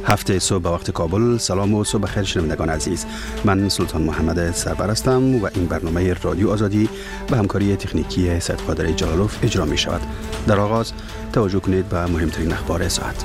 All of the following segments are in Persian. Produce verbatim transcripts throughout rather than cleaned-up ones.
هفته صبح به وقت کابل. سلام و صبح بخیر شنوندگان عزیز. من سلطان محمد سرور هستم و این برنامه رادیو آزادی به همکاری تکنیکی سید قادر جلالوف اجرا می شود. در آغاز توجه کنید به مهمترین اخبار ساعت.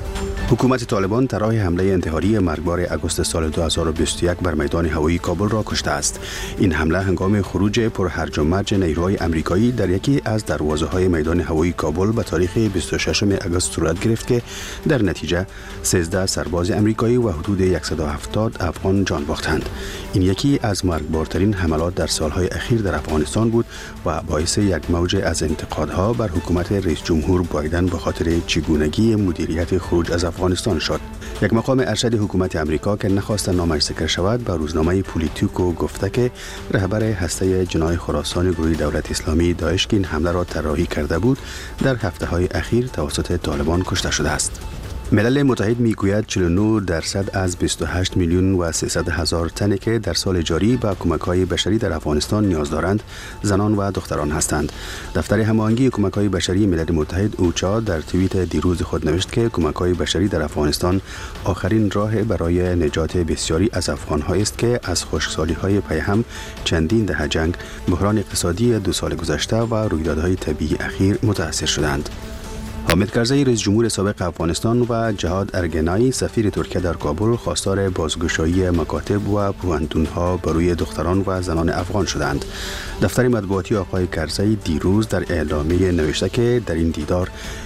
حکومت طالبان طرح حمله انتحاری مرگبار اگوست سال دو هزار و بیست و یک بر میدان هوایی کابل را کشته است. این حمله هنگام خروج پر هرج و مرج نیروهای آمریکایی در یکی از دروازه‌های میدان هوایی کابل به تاریخ بیست و ششم اگوست صورت گرفت که در نتیجه سیزده سرباز آمریکایی و حدود صد و هفتاد افغان جان باختند. این یکی از مرگبارترین حملات در سالهای اخیر در افغانستان بود و باعث یک موج از انتقادها بر حکومت رئیس جمهور بایدن به خاطر چگونگی مدیریت خروج از افغانستان شد. یک مقام ارشد حکومت آمریکا که نخواست نامش ذکر شود به روزنامه پولیتیکو گفته که رهبر هسته جناح خراسان گروه دولت اسلامی داعش که این حمله را طراحی کرده بود در هفته‌های اخیر توسط طالبان کشته شده است. ملل متحد میگوید چهل و نه درصد از بیست و هشت میلیون و سیصد هزار تنی که در سال جاری به کمک‌های بشری در افغانستان نیاز دارند زنان و دختران هستند. دفتر هماهنگی کمک‌های بشری ملل متحد اوچا در توییت دیروز خود نوشت که کمک‌های بشری در افغانستان آخرین راه برای نجات بسیاری از افغان‌هایی است که از خشکسالی‌های پیهم، چندین دهه جنگ، بحران اقتصادی دو سال گذشته و رویدادهای طبیعی اخیر متأثر شدند. حامد کرزی رئیس جمهور سابق افغانستان و جهاد ارگنایی سفیر ترکیه در کابل خواستار بازگشایی مکاتب و پوهنتون‌ها برای دختران و زنان افغان شدند. دفتر مطبوعاتی آقای کرزی دیروز در اعلامیه نوشته که در این دیدار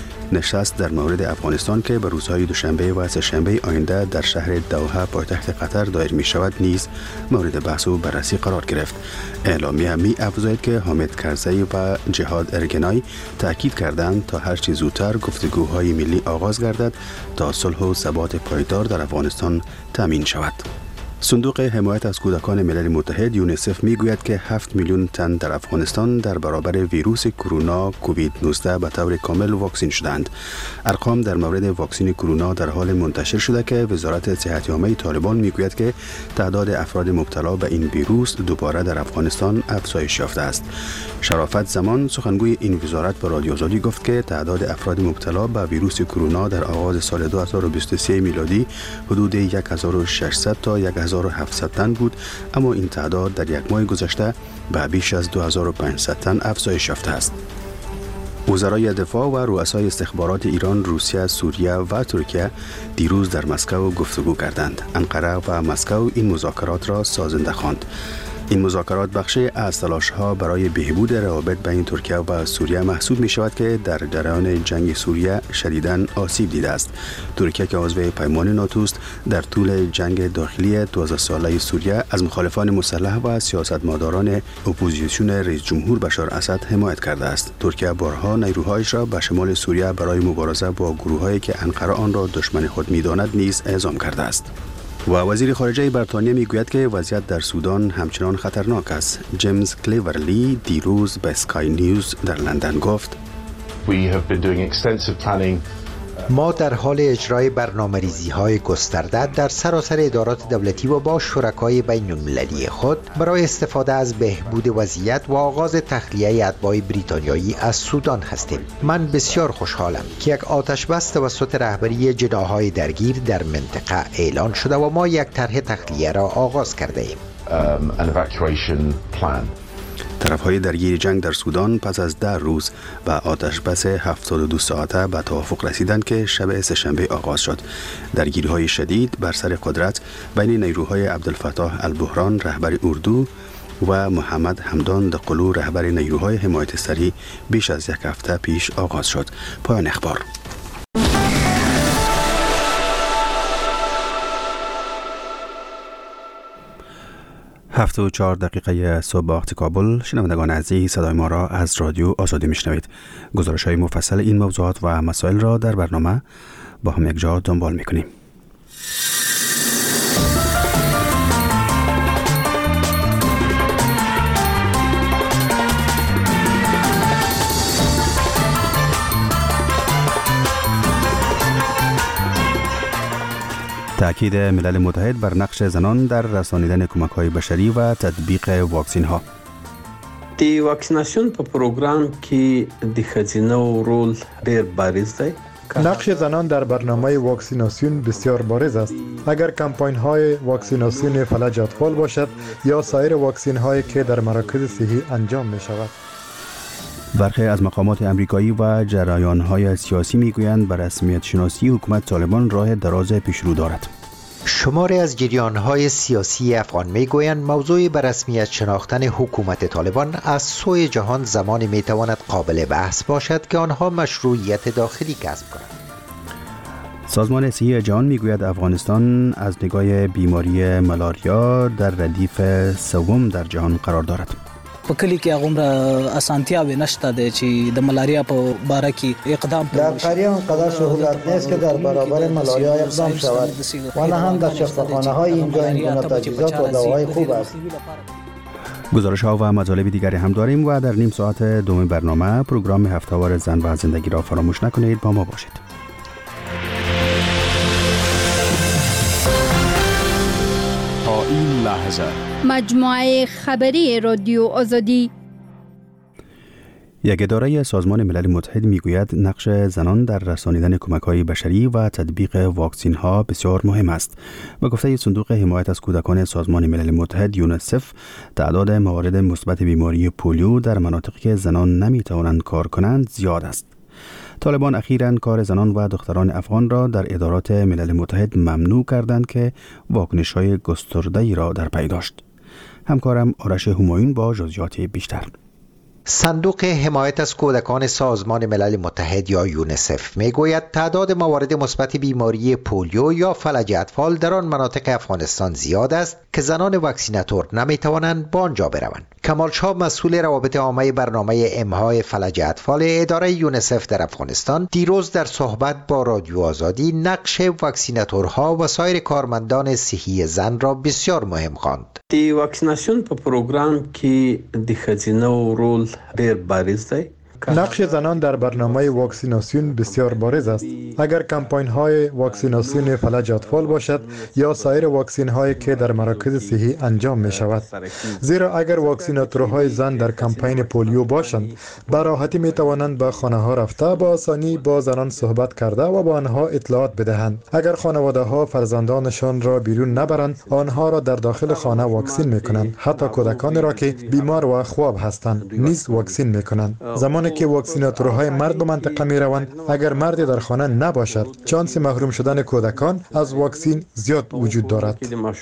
نشست در مورد افغانستان که به روزهای دوشنبه و سه‌شنبه آینده در شهر دوحه پایتخت قطر دایر می شود نیز مورد بحث و بررسی قرار گرفت. اعلامیه می افزاید که حامد کرزی و جهاد ارگنای تاکید کردند تا هر چه زودتر گفتگوهای ملی آغاز گردد تا صلح و ثبات پایدار در افغانستان تامین شود. صندوق حمایت از کودکان ملل متحد یونیسف میگوید که هفت میلیون تن در افغانستان در برابر ویروس کرونا کووید نوزده به طور کامل واکسین شدند. ارقام در مورد واکسین کرونا در حال منتشر شده که وزارت صحت عامه طالبان میگوید که تعداد افراد مبتلا به این ویروس دوباره در افغانستان افزایش یافته است. شرافت زمان سخنگوی این وزارت به رادیو آزادی گفت که تعداد افراد مبتلا به ویروس کرونا در آغاز سال دو هزار و بیست و سه میلادی حدود هزار و ششصد تا هزار و هفتصد تن بود، اما این تعداد در یک ماه گذشته به بیش از دو هزار و پانصد تن افزایش یافته است. وزرای دفاع و رؤسای استخبارات ایران، روسیه، سوریه و ترکیه دیروز در مسکو گفتگو کردند. انقره و مسکو این مذاکرات را سازنده خواند. این مذاکرات بخشی از تلاش‌ها برای بهبود روابط بین ترکیه و سوریه محسوب می شود که در جریان جنگ سوریه شدیداً آسیب دیده است. ترکیه که عضو پیمان ناتو است در طول جنگ داخلی دوازده ساله سوریه از مخالفان مسلح و سیاستمداران اپوزیسیون رئیس جمهور بشار اسد حمایت کرده است. ترکیه بارها نیروهایش را به شمال سوریه برای مبارزه با گروه‌هایی که انقره آن را دشمن خود می‌داند نیز اعزام کرده است. و وزیر خارجه بریتانیا میگوید که وضعیت در سودان همچنان خطرناک است. جیمز کلیورلی دیروز به اسکای نیوز در لندن گفت: We have been doing extensive planning. ما در حال اجرای برنامه‌ریزی‌های گسترده در سراسر ادارات دولتی و با شرکای بین‌المللی خود برای استفاده از بهبود وضعیت و آغاز تخلیه اتباع بریتانیایی از سودان هستیم. من بسیار خوشحالم که یک آتش‌بس توسط رهبری جناح‌های درگیر در منطقه اعلان شده و ما یک طرح تخلیه را آغاز کرده ایم. Um, an evacuation plan. طرف‌های درگیر جنگ در سودان پس از ده روز و آتش‌بس هفتاد و دو ساعته به توافق رسیدند که شب سه‌شنبه آغاز شد. درگیری‌های شدید بر سر قدرت بین نیروهای عبدالفتاح البحران رهبر اردو و محمد حمدان دقلو رهبر نیروهای حمایت سری بیش از یک هفته پیش آغاز شد. پایان اخبار. هفت و چهار دقیقه صبح وقت کابل. شنوندگان عزیز، صدای ما را از رادیو آزادی میشنوید. گزارش های مفصل این موضوعات و مسائل را در برنامه با هم یک جا دنبال میکنیم. تأکید ملل متحد بر نقش زنان در رسانیدن کمک‌های بشری و تطبیق واکسین‌ها. د واکسیناسیون په پروګرام کې د ښځینه رول ډېر بارز دی. نقش زنان در برنامه واکسیناسیون بسیار بارز است. اگر کمپاین های واکسیناسیون فلج اطفال باشد یا سایر واکسین هایی که در مراکز صحی انجام می شود. برخی از مقامات امریکایی و جریان های سیاسی می گویند بر رسمیت شناسی حکومت طالبان راه دراز پیش رو دارد. شماری از جریان‌های سیاسی افغان می‌گویند موضوع به رسمیت شناختن حکومت طالبان از سوی جهان زمانی می‌تواند قابل بحث باشد که آنها مشروعیت داخلی کسب کنند. سازمان صحی جهان می‌گوید افغانستان از نگاه بیماری ملاریا در ردیف سوم در جهان قرار دارد. په کلی کې هغه اسانتیاوې نشته د چې د ملاریا په باره کې اقدام در قریه آنقدر سهولت نیست که در برابر ملاریا اقدام شود و نه هم در شفاخانه‌های اینجا این گونه تجهیزات و دواهای خوب است. گزارش ها و مطالب دیگری هم داریم و در نیم ساعت دوم برنامه پروگرام هفته‌وار زن و زندگی را فراموش نکنید. با ما باشید. تا این لحظه مجموعه خبری رادیو آزادی. یک اداره سازمان ملل متحد میگوید نقش زنان در رسانیدن کمک‌های بشری و تطبیق واکسین‌ها بسیار مهم است. به گفته صندوق حمایت از کودکان سازمان ملل متحد یونیسف، تعداد موارد مثبت بیماری پولیو در مناطقی که زنان نمی‌توانند کار کنند زیاد است. طالبان اخیراً کار زنان و دختران افغان را در ادارات ملل متحد ممنوع کردند که واکنش‌های گسترده‌ای را در پی داشت. همکارم آرش همایون با جزئیات بیشتر. صندوق حمایت از کودکان سازمان ملل متحد یا یونیسف میگوید تعداد موارد مثبت بیماری پولیو یا فلج اطفال در آن مناطق افغانستان زیاد است که زنان واکسیناتور نمیتوانند به آنجا بروند. کمال شاه مسئول روابط عامه برنامه امهای فلج اطفال اداره یونیسف در افغانستان دیروز در صحبت با رادیو آزادی نقش واکسیناتورها و سایر کارمندان صحی زن را بسیار مهم خواند. دی واکسیناسیون په پروګرام کې د ښځینو رول ډېر بارز دی. نقش زنان در برنامه واکسیناسیون بسیار بارز است. اگر کمپاین های واکسیناسیون فلج اطفال باشد یا سایر واکسین هایی که در مراکز صحی انجام می شود. زیرا اگر واکسیناتورهای زن در کمپین پولیو باشند، به راحتی می توانند به خانه ها رفته با آسانی با زنان صحبت کرده و با آنها اطلاعات بدهند. اگر خانواده ها فرزندانشان را بیرون نبرند، آنها را در داخل خانه واکسین می کنند. حتی کودکان را که بیمار و خواب هستند نیز واکسین می کنند. زمان که واکسیناتورهای مرد به منطقه می روند، اگر مردی در خانه نباشد، چانس محروم شدن کودکان از واکسین زیاد وجود دارد.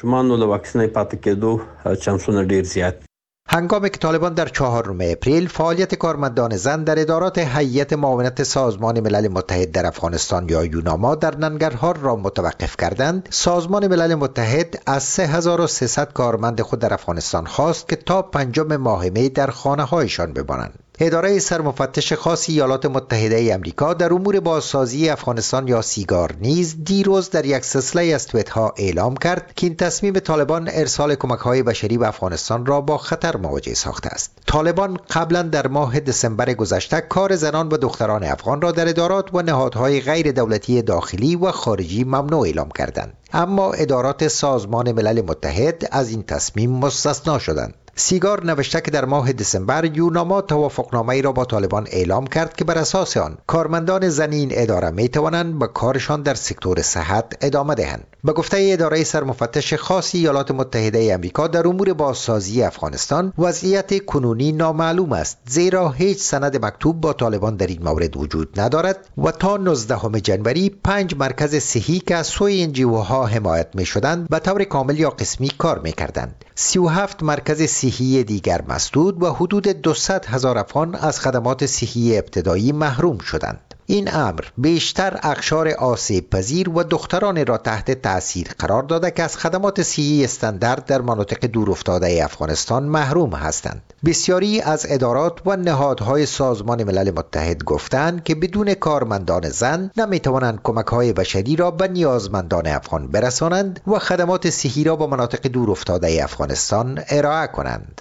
هنگامی که طالبان در چهارم اپریل فعالیت کارمندان زن در ادارات هیئت معاونت سازمان ملل متحد در افغانستان یا یوناما در ننگرهار را متوقف کردند، سازمان ملل متحد از سه هزار و سیصد کارمند خود در افغانستان خواست که تا پنجم ماه می در خانه هایشان بمانند. اداره سرمفتش خاص ایالات متحده آمریکا در امور بازسازی افغانستان یا سیگار نیز دیروز در یک سلسله از توییت‌ها اعلام کرد که این تصمیم طالبان ارسال کمک‌های بشری به افغانستان را با خطر مواجه ساخته است. طالبان قبلا در ماه دسامبر گذشته کار زنان و دختران افغان را در ادارات و نهادهای غیر دولتی داخلی و خارجی ممنوع اعلام کردند، اما ادارات سازمان ملل متحد از این تصمیم مستثنا شدند. سیگار نوشته که در ماه دسامبر یوناما توافقنامه‌ای را با طالبان اعلام کرد که بر اساس آن کارمندان زنی این اداره می توانند به کارشان در سکتور صحت ادامه دهند. به گفته اداره سرمفتش خاص ایالات متحده آمریکا در امور بازسازی افغانستان، وضعیت کنونی نامعلوم است، زیرا هیچ سند مکتوب با طالبان در این مورد وجود ندارد و تا نوزدهم ژانویه پنج مرکز صحی که از سوی انجیوها حمایت می شدند به طور کامل یا قسمی کار می کردند. سی و هفت مرکز صحی دیگر مسدود و حدود دویست هزار افغان از خدمات صحی ابتدایی محروم شدند. این امر بیشتر اقشار آسیب پذیر و دختران را تحت تأثیر قرار داده که از خدمات صحی استاندارد در مناطق دورافتاده افغانستان محروم هستند. بسیاری از ادارات و نهادهای سازمان ملل متحد گفتند که بدون کارمندان زن نمیتوانند کمک‌های بشری را به نیازمندان افغان برسانند و خدمات صحی را به مناطق دورافتاده افغانستان ارائه کنند.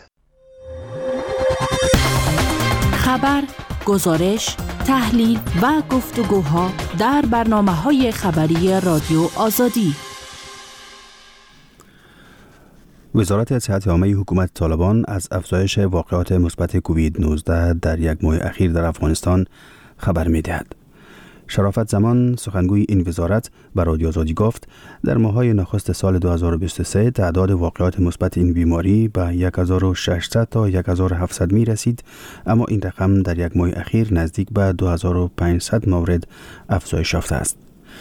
خبر، گزارش، تحلیل و گفتگوها در برنامه‌های خبری رادیو آزادی. وزارت صحت عامه حکومت طالبان از افزایش واقعات مثبت کووید نوزده در یک ماه اخیر در افغانستان خبر می‌دهد. شرافت زمان سخنگوی این وزارت به رادیو آزادی گفت در ماه‌های نخست سال دو هزار و بیست و سه تعداد واقعات مثبت این بیماری به هزار و ششصد تا هزار و هفتصد می رسید، اما این رقم در یک ماه اخیر نزدیک به دو هزار و پانصد مورد افزایش یافته است.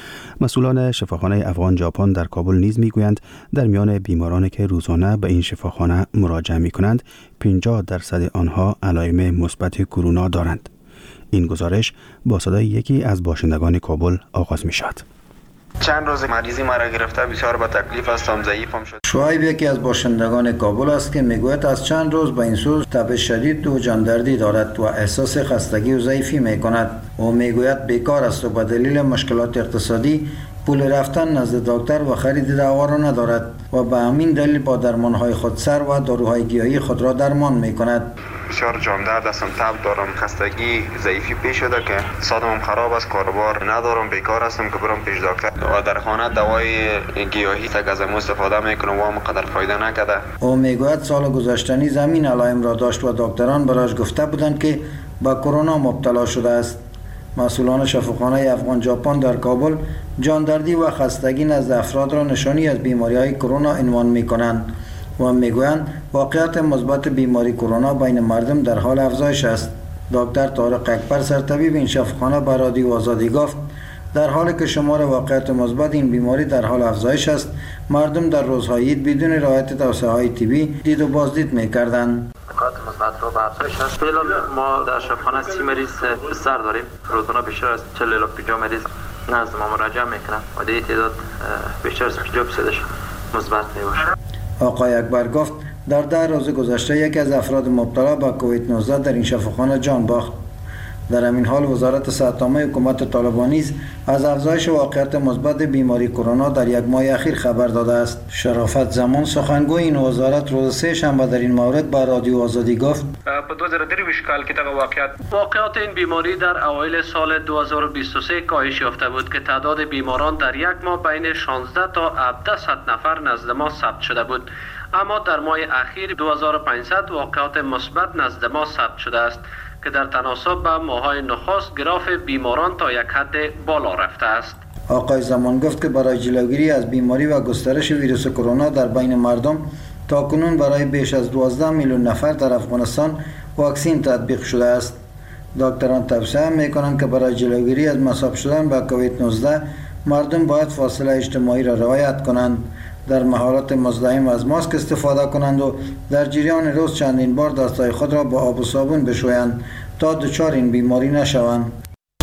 مسئولان شفاخانه افغان ژاپن در کابل نیز میگویند در میان بیمارانی که روزانه به این شفاخانه مراجعه می کنند پنجاه درصد آنها علائم مثبت کرونا دارند. این گزارش با صدای یکی از باشندگان کابل آغاز می شود. چند روز مریضی مرا گرفته، بسیار با تکلیف هستم، ضعیفم شد. شعیب یکی از باشندگان کابل است که میگوید از چند روز به این سو تب شدید و جاندردی دارد و احساس خستگی و ضعیفی میکند. او میگوید بیکار است و به دلیل مشکلات اقتصادی پول رفتن نزد دکتر و خرید دوا را ندارد و به همین دلیل با درمانهای خودسر و داروهای گیاهی خود را درمان میکند. بسیار جاندرد هستم، تب دارم، خستگی، ضعیفی پیش شده که صدام خراب است، کاروبار ندارم، بیکار هستم که برم پیش دکتر و در خانه دوای گیاهی تک از امو استفاده میکنم و مقدر فایده نکرده. او میگوید سال گذشته نیز همین علائم را داشت و دکتران برایش گفته بودند که با کرونا مبتلا شده است. مسئولان شفاخانه افغان ژاپن در کابل جاندردی و خستگی نزد افراد را نشانی از بیماری‌های کرونا عنوان می‌کنند و میگویند واقعیت مثبت بیماری کرونا بین مردم در حال افزایش است. دکتر طارق اکبر سرطبیب این شفاخانه به رادیو آزادی گفت در حالی که شمار واقعیت مثبت این بیماری در حال افزایش است، مردم در روزهای عید بدون رعایت توصیه‌های طبی دید و بازدید می‌کردند. واقعیت مثبت رو به افزایش است. فعلا ما در شفاخانه سی مریض بستر داریم. روزانه بیشتر از چهل الی پنجاه مریض نزد ما مراجعه میکنن و دیگه تعداد بیشتر از پنجاه درصدش مثبت میباشه. آقای اکبر گفت در ده روز گذشته یکی از افراد مبتلا به کووید نوزده در این شفاخانه جان باخت. در همین حال وزارت صحت عامه حکومت طالبان نیز از افزایش واقعیت مثبت بیماری کرونا در یک ماه اخیر خبر داده است. شرافت زمان سخنگوی این وزارت روز سه شنبه در این مورد با رادیو آزادی گفت په دو هزار و درویشت کال کې دغه واقعیت واقعیت این بیماری در اوایل سال دو هزار و بیست و سه کاهش یافته بود که تعداد بیماران در یک ماه بین شانزده تا هفده صد نفر نزد ما ثبت شده بود، اما در ماه اخیر دو هزار و پانصد واقعیت مثبت نزد ما ثبت شده است که در تناسب با ماه‌های نخست گراف بیماران تا یک حد بالا رفته است. آقای زمان گفت که برای جلوگیری از بیماری و گسترش ویروس کرونا در بین مردم تاکنون برای بیش از دوازده میلیون نفر در افغانستان واکسین تطبیق شده است. دکتران توصیه می‌کنند که برای جلوگیری از مصاب شدن با کووید نوزده مردم باید فاصله اجتماعی را رعایت کنند، در محالات مزدحم از ماسک استفاده کنند و در جریان روز چندین بار دستای خود را با آب و صابون بشویند تا دچار این بیماری نشوند.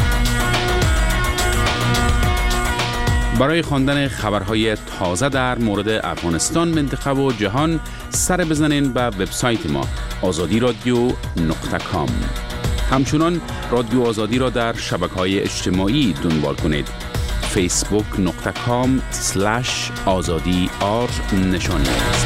برای خواندن خبرهای تازه در مورد افغانستان، منطقه و جهان سر بزنین به وبسایت ما آزادی رادیو نقطه کام. همچنان رادیو آزادی را در شبکه‌های اجتماعی دنبال کنید. فیسبوک نقطه کام سلش آزادی آر نشانی است.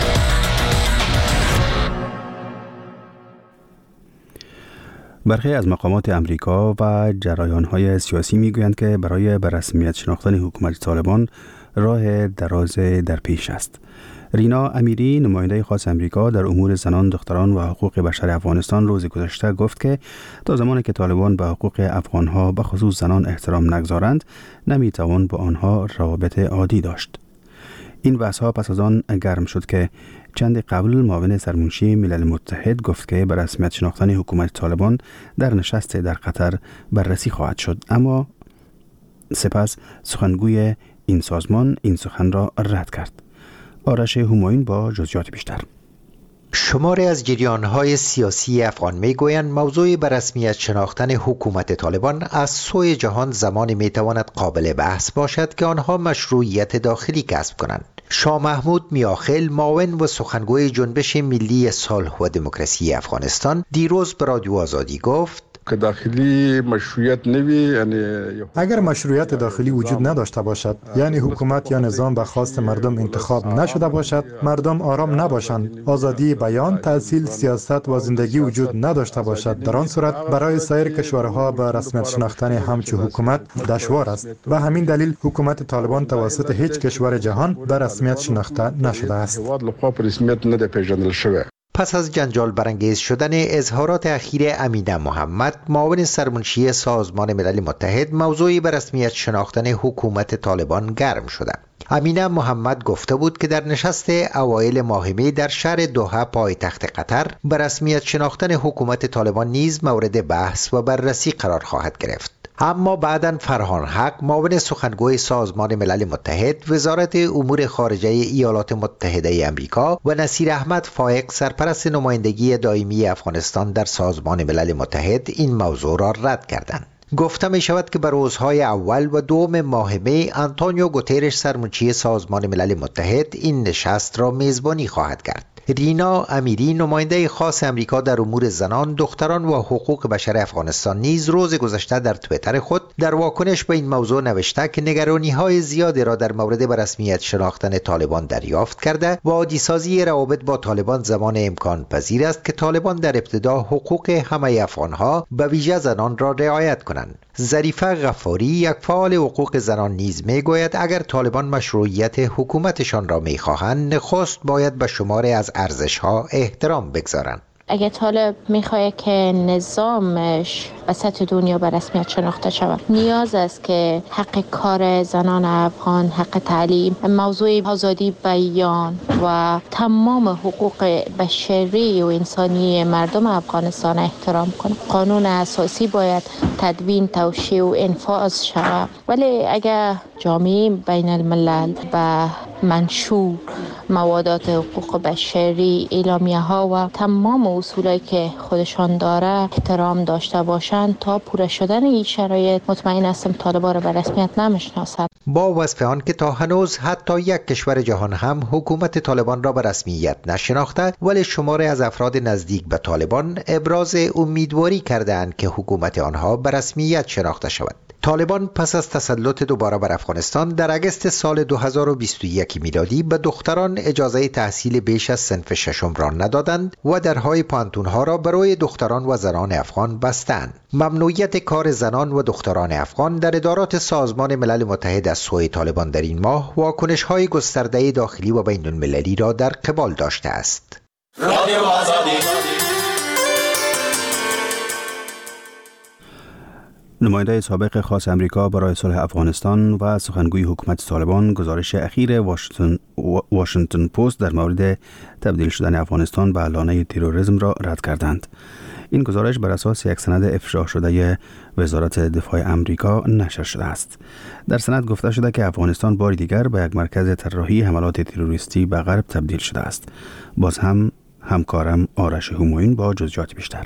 برخی از مقامات امریکا و جریان‌های سیاسی می‌گویند که برای به رسمیت شناختن حکومت طالبان راه دراز در پیش است. رینا امیری، نماینده خاص امریکا در امور زنان، دختران و حقوق بشر افغانستان، روز گذشته گفت که تا زمانی که طالبان به حقوق افغانها به خصوص زنان احترام نگذارند، نمیتوان با آنها روابط عادی داشت. این بحث‌ها پس از آن گرم شد که چند قبل معاون سرمنشی ملل متحد گفت که به رسمیت شناختن حکومت طالبان در نشست در قطر بررسی خواهد شد، اما سپس سخنگوی این سازمان این سخن را رد کرد. آرش همایون با جزئیات بیشتر. شماری از جریان‌های سیاسی افغان می‌گویند موضوع به رسمیت شناختن حکومت طالبان از سوی جهان زمانی می‌تواند قابل بحث باشد که آنها مشروعیت داخلی کسب کنند. شاه محمود میاخیل، معاون و سخنگوی جنبش ملی صلح و دموکراسی افغانستان، دیروز به رادیو آزادی گفت که داخلی مشروعیت نوی، یعنی اگر مشروعیت داخلی وجود نداشته باشد، یعنی حکومت یا نظام به خواست مردم انتخاب نشده باشد، مردم آرام نباشند، آزادی بیان، تحصیل، سیاست و زندگی وجود نداشته باشد، در آن صورت برای سایر کشورها به رسمیت شناختن همچون حکومت دشوار است. و همین دلیل حکومت طالبان توسط هیچ کشور جهان به رسمیت شناخته نشده است. پس از جنجال برانگیز شدن اظهارات اخیر امینه محمد، معاون سرمنشی سازمان ملل متحد، موضوعی به رسمیت شناختن حکومت طالبان گرم شده. امینه محمد گفته بود که در نشست اوایل ماه می در شهر دوحه پایتخت قطر به رسمیت شناختن حکومت طالبان نیز مورد بحث و بررسی قرار خواهد گرفت. اما بعداً فرهان حق، معاون سخنگوی سازمان ملل متحد، وزارت امور خارجه ایالات متحده آمریکا و نصیر احمد فائق، سرپرست نمایندگی دائمی افغانستان در سازمان ملل متحد، این موضوع را رد کردند. گفته می شود که به روزهای اول و دوم ماه می آنتونیو گوترش، سرمنشی سازمان ملل متحد، این نشست را میزبانی خواهد کرد. رینا امیری، نماینده خاص امریکا در امور زنان، دختران و حقوق بشر افغانستان، نیز روز گذشته در توییتر خود در واکنش به این موضوع نوشته که نگرانی‌های زیادی را در مورد به رسمیت شناختن طالبان دریافت کرده و عادی‌سازی روابط با طالبان زمان امکان پذیر است که طالبان در ابتدا حقوق همه افغان‌ها به ویژه زنان را رعایت کنند. ظریفه غفاری، یک فعال حقوق زنان، نیز میگوید اگر طالبان مشروعیت حکومتشان را میخواهند، نخست باید به شماری از ارزش‌ها احترام بگذارند. اگه طالب میخواد که نظامش به سطح دنیا به رسمیت شناخته شود، نیاز است که حق کار زنان افغان، حق تعلیم، موضوع آزادی بیان و تمام حقوق بشری و انسانی مردم افغانستان احترام کنه. قانون اساسی باید تدوین، توشیح و انفاذ شود. ولی اگه جامعه بین الملل به منشور موادات حقوق بشری، اعلامیه ها و تمام اصولی که خودشان داره احترام داشته باشند، تا پوره شدن این شرایط مطمئن هستم طالبان را به رسمیت نمیشناسند. با وصف آن که تا هنوز حتی یک کشور جهان هم حکومت طالبان را به رسمیت نشناخته، ولی شماری از افراد نزدیک به طالبان ابراز امیدواری کردند که حکومت آنها به رسمیت شناخته شود. طالبان پس از تسلط دوباره بر افغانستان در اگست سال دو هزار و بیست و یک میلادی به دختران اجازه تحصیل بیش از صنف ششم را ندادند و درهای پانتونها را برای دختران و زنان افغان بستند. ممنوعیت کار زنان و دختران افغان در ادارات سازمان ملل متحد از سوی طالبان در این ماه واکنش‌های گسترده داخلی و بین المللی را در قبال داشته است. رادیو آزادی. نماینده سابق خاص امریکا برای صلح افغانستان و سخنگوی حکومت طالبان گزارش اخیر واشنگتن, واشنگتن پست در مورد تبدیل شدن افغانستان به لانه تروریسم را رد کردند. این گزارش بر اساس یک سند افشا شده وزارت دفاع امریکا نشر شده است. در سند گفته شده که افغانستان بار دیگر به یک مرکز طراحی حملات تروریستی به غرب تبدیل شده است. باز هم همکارم آرش همایون با جزئیات بیشتر.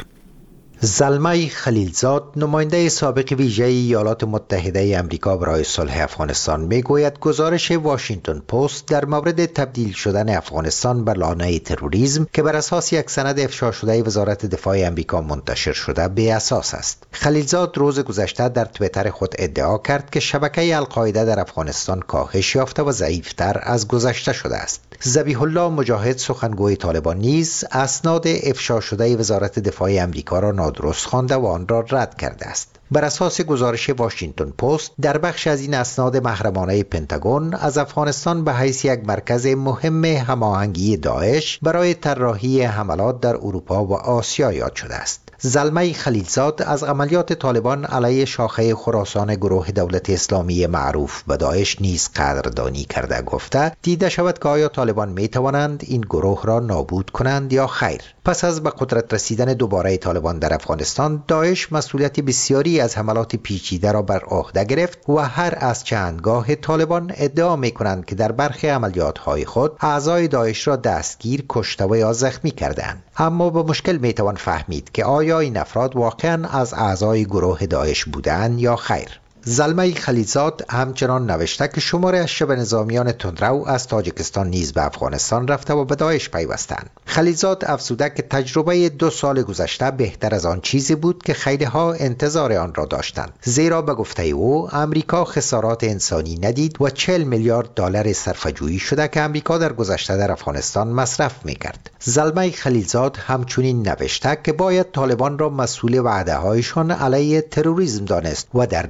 زلمه خلیلزاد، نماینده سابق ویژه ایالات متحده آمریکا برای صلح افغانستان، میگوید گزارش واشنگتن پست در مورد تبدیل شدن افغانستان به لانه تروریسم که بر اساس یک سند افشا شده وزارت دفاع آمریکا منتشر شده بی اساس است. خلیلزاد روز گذشته در توییتر خود ادعا کرد که شبکه القاعده در افغانستان کاهش یافته و ضعیفتر از گذشته شده است. ذبیح الله مجاهد، سخنگوی طالبان، نیز اسناد افشا شده وزارت دفاع آمریکا را نادرست خوانده و آن را رد کرده است. بر اساس گزارش واشنگتن پست، در بخش از این اسناد محرمانه پنتاگون از افغانستان به حیث یک مرکز مهم هماهنگی داعش برای طراحی حملات در اروپا و آسیا یاد شده است. زلمه خلیلزاد از عملیات طالبان علیه شاخه خراسان گروه دولت اسلامی معروف به داعش نیز قدردانی کرده گفته دیده شود که آیا طالبان می توانند این گروه را نابود کنند یا خیر. پس از به قدرت رسیدن دوباره طالبان در افغانستان، داعش مسئولیت بسیاری از حملات پیچیده را بر عهده گرفت و هر از چندگاه طالبان ادعا می کنند که در برخی عملیات های خود اعضای داعش را دستگیر، کشته و یا زخمی کردند. اما به مشکل می توان فهمید که آیا این افراد واقعا از اعضای گروه داعش بودند یا خیر. زلمه خلیلزاد همچنان نوشته که شماری از شبه نظامیان تندرو از تاجیکستان نیز به افغانستان رفته و به داعش پیوستند. خلیلزاد افزوده که تجربه دو سال گذشته بهتر از آن چیزی بود که خیلی ها انتظار آن را داشتند، زیرا به گفته او آمریکا خسارات انسانی ندید و چهل میلیارد دلار صرفه‌جویی شده که آمریکا در گذشته در افغانستان مصرف میکرد. زلمه خلیلزاد همچنین نوشته که باید طالبان را مسئول وعده هایشان علیه تروریسم دانست و در نظارت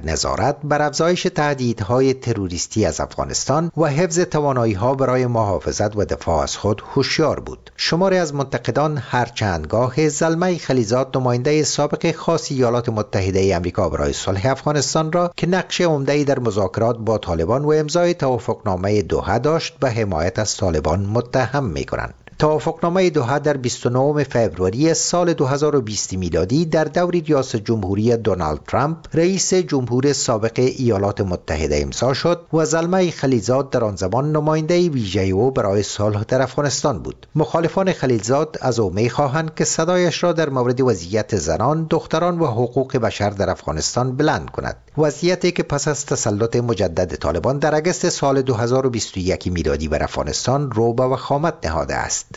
محافظت بر افزایش تهدیدهای تروریستی از افغانستان و حفظ توانایی‌ها برای محافظت و دفاع از خود هوشیار بود. شماری از منتقدان هر چندگاه زلمه خلیزاد نماینده سابق خاص ایالات متحده آمریکا برای صلح افغانستان را که نقش عمده‌ای در مذاکرات با طالبان و امضای توافقنامه دوحه داشت به حمایت از طالبان متهم می‌کنند. توافقنامه دوحه در بیست و نهم فوریه سال دو هزار و بیست میلادی در دور ریاست جمهوری دونالد ترامپ رئیس جمهور سابق ایالات متحده امضا شد و زلمه خلیلزاد در آن زمان نماینده ویژه او برای صلح در افغانستان بود. مخالفان خلیلزاد از او می‌خواهند که صدایش را در مورد وضعیت زنان، دختران و حقوق بشر در افغانستان بلند کند. وضعیتی که پس از تسلط مجدد طالبان در اگست سال دو هزار و بیست و یک میلادی بر افغانستان رو به وخامت نهاده است.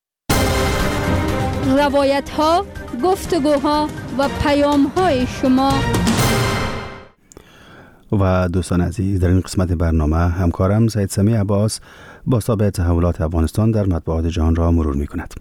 روایت ها، گفتگوها و پیام های شما. و دوستان عزیز، در این قسمت برنامه همکارم سید سمیع عباس با بازتاب تحولات افغانستان در مطبوعات جهان را مرور می کند.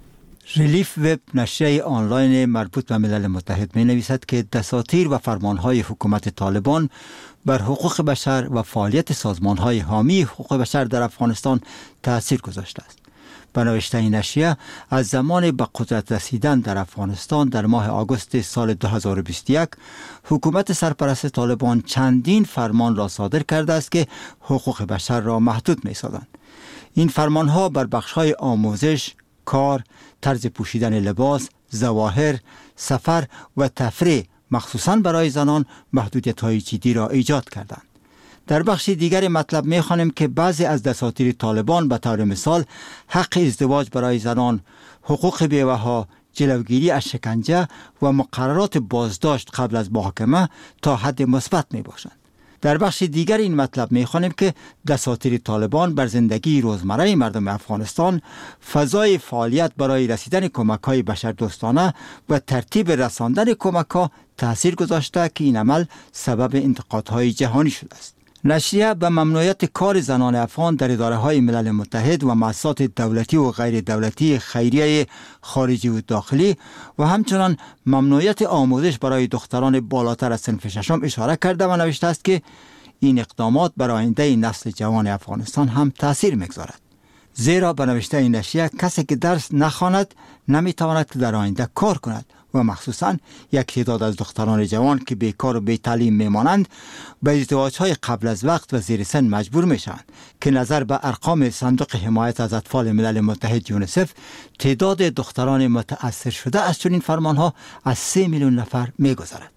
ریلیف وب نشریه آنلاین مربوط به ملل متحد می نویسد که دساتیر و فرمانهای حکومت طالبان بر حقوق بشر و فعالیت سازمانهای حامی حقوق بشر در افغانستان تأثیر گذاشته است. به نوشته این نشریه، از زمان به قدرت رسیدن در افغانستان در ماه آگوست سال دو هزار و بیست و یک، حکومت سرپرست طالبان چندین فرمان را صادر کرده است که حقوق بشر را محدود می سازند. این فرمانها بر بخش‌های آموزش، کار، طرز پوشیدن لباس، ظواهر، سفر و تفریح مخصوصاً برای زنان محدودیت‌های جدی را ایجاد کردند. در بخش دیگر مطلب می‌خوانیم که بعضی از دساتیر طالبان به طور مثال حق ازدواج برای زنان، حقوق بیوه‌ها، جلوگیری از شکنجه و مقررات بازداشت قبل از محاکمه تا حد مثبت میباشند. در بخش دیگر این مطلب می‌خوانیم که دساتیر طالبان بر زندگی روزمره مردم افغانستان فضای فعالیت برای رسیدن کمک‌های بشردوستانه و ترتیب رساندن کمک‌ها تأثیر گذاشته که این عمل سبب انتقادهای جهانی شده است. نشریه به ممنوعیت کار زنان افغان در اداره‌های ملل متحد و مؤسسات دولتی و غیر دولتی خیریه خارجی و داخلی و همچنان ممنوعیت آموزش برای دختران بالاتر از صنف ششم اشاره کرده و نوشته است که این اقدامات بر آینده نسل جوان افغانستان هم تأثیر می‌گذارد. زیرا به نوشته این نشریه کسی که درس نخواند نمی‌تواند در آینده کار کند و مخصوصاً یک تعداد از دختران جوان که بیکار و بی تعلیم میمانند به ازدواج‌های قبل از وقت و زیر سن مجبور میشوند که نظر به ارقام صندوق حمایت از اطفال ملل متحد یونیسف تعداد دختران متأثر شده از چنین فرمانها از سه میلیون نفر میگذرد.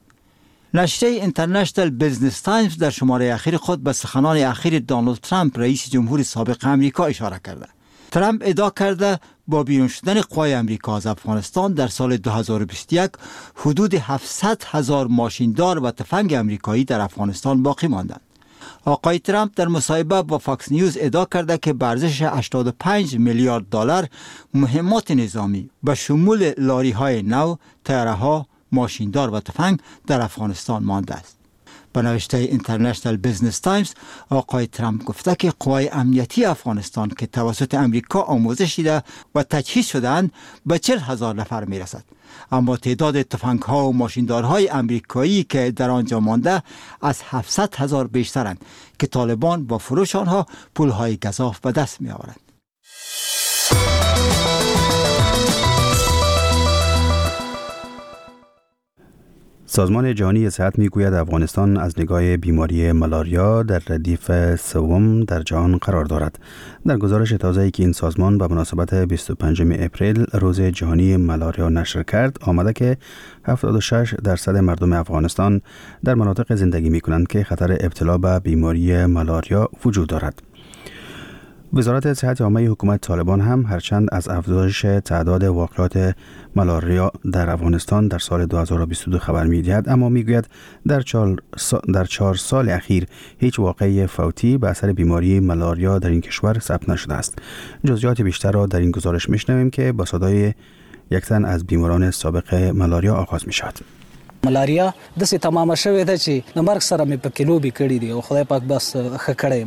نشریه اینترنشنال بیزنس تایمز در شماره اخیر خود به سخنان اخیر دونالد ترامپ رئیس جمهور سابق آمریکا اشاره کرده. ترامپ ادعا کرده با بیرون شدن قوای آمریکا از افغانستان در سال دو هزار و بیست و یک حدود هفتصد هزار ماشیندار و تفنگ آمریکایی در افغانستان باقی ماندند. آقای ترامپ در مصاحبه با فاکس نیوز ادعا کرده که به ارزش هشتاد و پنج میلیارد دلار مهمات نظامی به شمول لاری‌های نو، طیاره‌ها، ماشیندار و تفنگ در افغانستان مانده است. به نوشته اینترنشنال بیزنس تایمز، آقای ترامپ گفته که قوای امنیتی افغانستان که توسط امریکا آموزش دیده و تجهیز شده‌اند به چهل هزار نفر میرسد، اما تعداد تفنگ‌ها و ماشیندارهای امریکایی که در آنجا مانده از هفتصد هزار بیشترند که طالبان با فروش آنها پول‌های گزاف به دست می‌آورند. سازمان جهانی صحت میگوید افغانستان از نگاه بیماری مالاریا در ردیف سوم در جهان قرار دارد. در گزارش تازه‌ای که این سازمان به مناسبت بیست و پنجم اپریل روز جهانی مالاریا نشر کرد، آمده که هفتاد و شش درصد مردم افغانستان در مناطق زندگی می‌کنند که خطر ابتلا به بیماری مالاریا وجود دارد. وزارت صحت عامه حکومت طالبان هم هرچند از افزایش تعداد واقعات مالاریا در افغانستان در سال دو هزار و بیست و دو خبر می‌دهد، اما میگوید در چهار در چهار سال اخیر هیچ واقعه فوتی به اثر بیماری مالاریا در این کشور ثبت نشده است. جزئیات بیشتر را در این گزارش میشنویم که با صدای یک تن از بیماران سابق مالاریا آغاز می‌شود. مالاریا دسه تمام شوه ده چې د مرګ سره مې په کلو به کړی دی او خدای پاک بس خکړې ما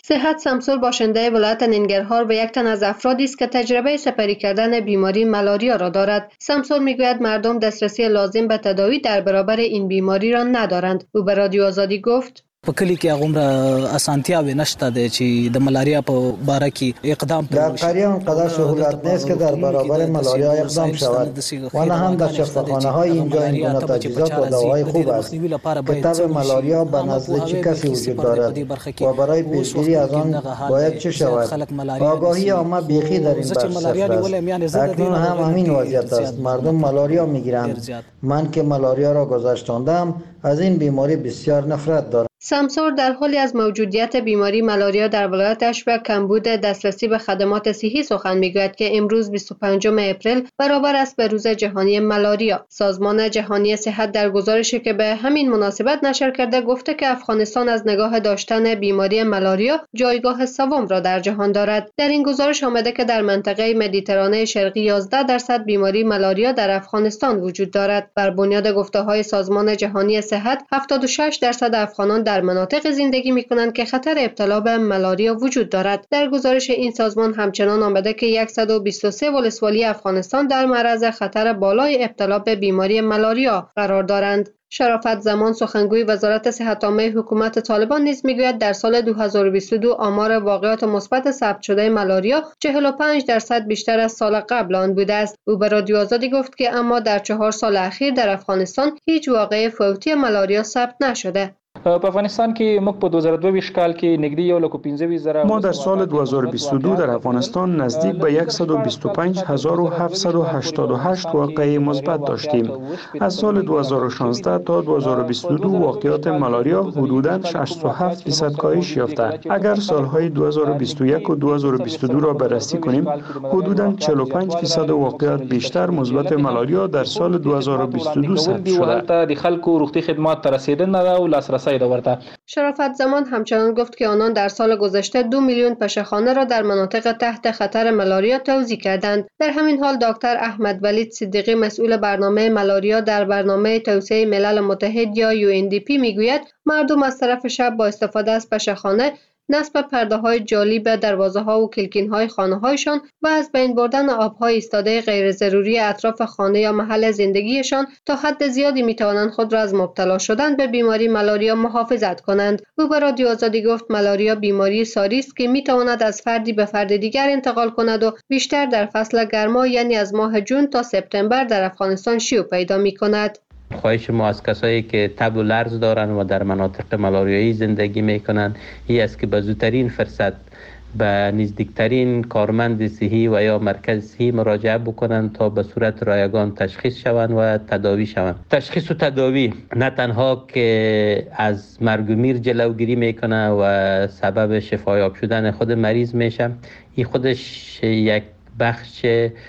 صحت سمسور باشنده ولایت ننگرهار و یک تن از افرادی است که تجربه سپری کردن بیماری ملاریا را دارد. سمسور میگوید مردم دسترسی لازم به تداوی در برابر این بیماری را ندارند. او به رادیو آزادی گفت: په کلی کې هغه اسانتیاوې نشته ده چې د ملاریا په باره کې اقدام در قریه آنقدر سهولت نیست که در برابر ملاریا اقدام شود و نه هم در شفاخانه های اینجا این گونه تجهیزات و دواهای خوب است که تب ملاریا به نزد چه کسی وجود دارد و برای پیشگیری از آن باید چه شود. آگاهی عامه بیخی در این بخش صفر است. اکنون هم همین وضعیت است. مردم ملاریا میگیرند. من که ملاریا را گذشتاندم از این بیماری بسیار نفرت دارم. سمسور در حالی از موجودیت بیماری ملاریا در ولایتش و کمبود دسترسی به خدمات صحی سخن میگوید که امروز بیست و پنجم اپریل برابر است به روز جهانی ملاریا. سازمان جهانی صحت در گزارشی که به همین مناسبت نشر کرده گفته که افغانستان از نگاه داشتن بیماری ملاریا جایگاه سوم را در جهان دارد. در این گزارش آمده که در منطقه مدیترانه شرقی یازده درصد بیماری ملاریا در افغانستان وجود دارد. بر بنیاد گفته‌های سازمان جهانی صحت هفتاد و شش درصد افغانان در مناطق زندگی می‌کنند که خطر ابتلا به ملاریا وجود دارد. در گزارش این سازمان همچنان آمده که صد و بیست و سه ولسوالی افغانستان در معرض خطر بالای ابتلا به بیماری ملاریا قرار دارند. شرافت زمان سخنگوی وزارت صحت عامه حکومت طالبان نیز میگوید در سال دو هزار و بیست و دو آمار واقعات مثبت ثبت شده ملاریا چهل و پنج درصد بیشتر از سال قبل آن بوده است. او به رادیو آزادی گفت که اما در چهار سال اخیر در افغانستان هیچ واقعه فوتی ملاریا ثبت نشده. په افغانستان کې موږ په دو هزار و دوه کال کې نږدې یو لک و پنځه ویشت زره ما در سال دو هزار و بیست و دو در افغانستان نزدیک به صد و بیست و پنج هزار و هفتصد و هشتاد و هشت واقعه مثبت داشتیم. از سال دو هزار و شانزده تا دو هزار و بیست و دو واقعات ملاریا حدوداً شصت و هفت درصد کاهش یافته. اگر سالهای دو هزار و بیست و یک و دو هزار و بیست و دو را بررسی کنیم حدوداً چهل و پنج درصد واقعات بیشتر مثبت ملاریا در سال دو هزار و بیست و دو ثبت شده. د خلکو روغتي خدمات ته رسیدنه او لاسرسی شرافت زمان همچنان گفت که آنان در سال گذشته دو میلیون پشهخانه را در مناطق تحت خطر ملاریا توزیع کردند. در همین حال دکتر احمد ولید صدیقی مسئول برنامه ملاریا در برنامه توسعه ملل متحد یا یو ان دی پی میگوید مردم از طرف شب با استفاده از پشهخانه، نصب پرده های جالی به دروازه ها و کلکین های خانه هایشان و از بین بردن آب های ایستاده غیر ضروری اطراف خانه یا محل زندگیشان تا حد زیادی می توانند خود را از مبتلا شدن به بیماری ملاریا محافظت کنند. او به رادیو آزادی گفت ملاریا بیماری ساری است که می تواند از فردی به فرد دیگر انتقال کند و بیشتر در فصل گرما یعنی از ماه جون تا سپتامبر در افغانستان شیوع پیدا می کند. خواهش ما از کسایی که تب و لرز دارن و در مناطق ملاریایی زندگی میکنن این است که به زودترین فرصت به نزدیکترین کارمند صحی و یا مرکز صحی مراجعه بکنن تا به صورت رایگان تشخیص شوند و تداوی شوند. تشخیص و تداوی نه تنها که از مرگ و میر جلوگیری میکنه و سبب شفایاب شدن خود مریض میشه، این خودش یک بخش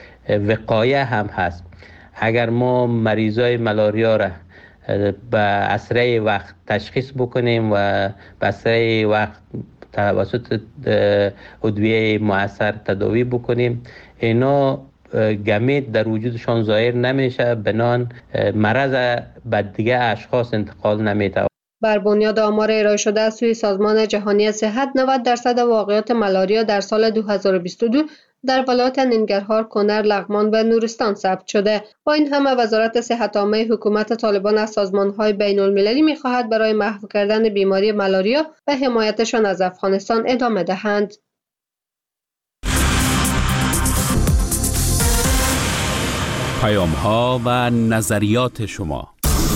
وقایه هم هست. اگر ما مریضای ملاریا را به اسرع وقت تشخیص بکنیم و به اسرع وقت توسط ادویه مؤثر تداوی بکنیم، اینا گمید در وجودشان ظاهر نمیشه، بنان مرض به دیگه اشخاص انتقال نمیده. بر بنیاد آمار ارائه شده از سوی سازمان جهانی صحت نود درصد واقعات ملاریا در سال دو هزار و بیست و دو در ولایت ننگرهار، کنر، لغمان و نورستان ثبت شده. با این همه وزارت صحت عامه حکومت طالبان از سازمان‌های بین المللی می‌خواهد برای محو کردن بیماری ملاریا و حمایتشان از افغانستان ادامه دهند. پیام‌ها و نظریات شما.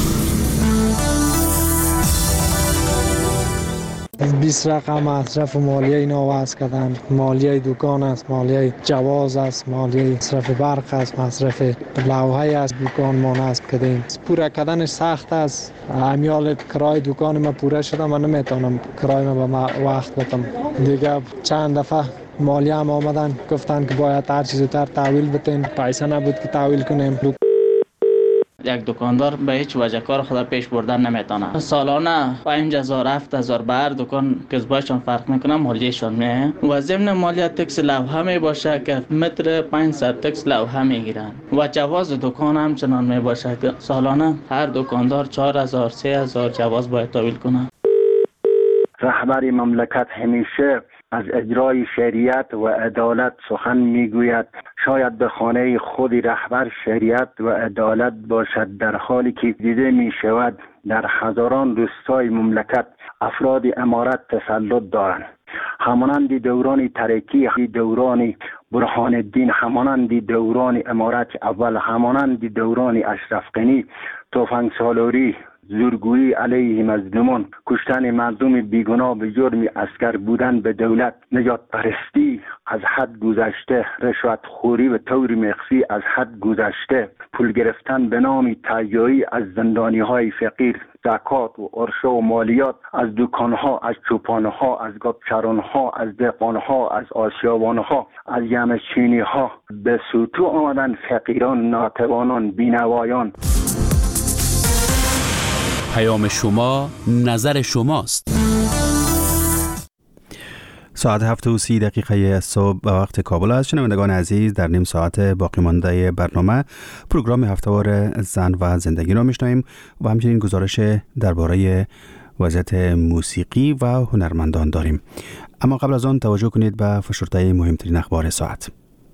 بیست رقم مصرف مالیه اینا وضع کردن. مالیه دکان است، مالیه جواز است، مالیه مصرف برق است، مصرف لوحه است، دکان ما نصب کردیم. پوره کردنش سخت است. امیال کرای دکان ما پوره شده، من نمیتونم کرای ما به وقت بدم. دیگه چند دفعه مالیه هم آمدن گفتن که باید هر چیز زودتر تحویل بدین، پیسه نبود که تحویل کنیم. یک دکاندار به هیچ وجه کار خود پیش بردن نمیتونه. سالانه پنج هزار هفت هزار به هر دکان کسبایشان فرق میکنه، مالیهشان میه و ضمن مالیه تکس لوحه می باشه که متر پانصد تکس لوحه میگیرن و جواز دکان هم چنان می باشه که سالانه هر دکاندار چهار هزار سه هزار جواز باید تحویل کنه. رهبر مملکت همیشه از اجرای شریعت و عدالت سخن میگوید. شاید به خانه خود رهبر شریعت و عدالت باشد، در حالی که دیده می شود در هزاران روستای مملکت افراد امارت تسلط دارند. همانند دوران ترکی، دوران برهان الدین، همانند دوران امارت اول، همانند دوران اشرف غنی، تفنگ سالاری، زورگویی علیه مظلومان، کشتن مردم بیگناه به جرم اسکر بودن به دولت، نجات پرستی از حد گذشته، رشوت خوری و طور مخفی از حد گذشته، پول گرفتن به نام تهیایی از زندانی های فقیر، زکات و عرشه و مالیات از دکان ها، از چوپان ها، از گابچران ها، از دهقان ها، از آسیابان ها، از یمچینی ها، به سوتو آمدن فقیران، ناتوانان، بینوایان. پیام شما، نظر شماست. ساعت هفت و سی دقیقه صبح به وقت کابل است. شنوندگان عزیز، در نیم ساعت باقی مانده برنامه پروگرام هفته‌وار زن و زندگی را میشنویم و همچنین گزارش درباره وضعیت موسیقی و هنرمندان داریم. اما قبل از آن توجه کنید به فشرده مهمترین اخبار ساعت.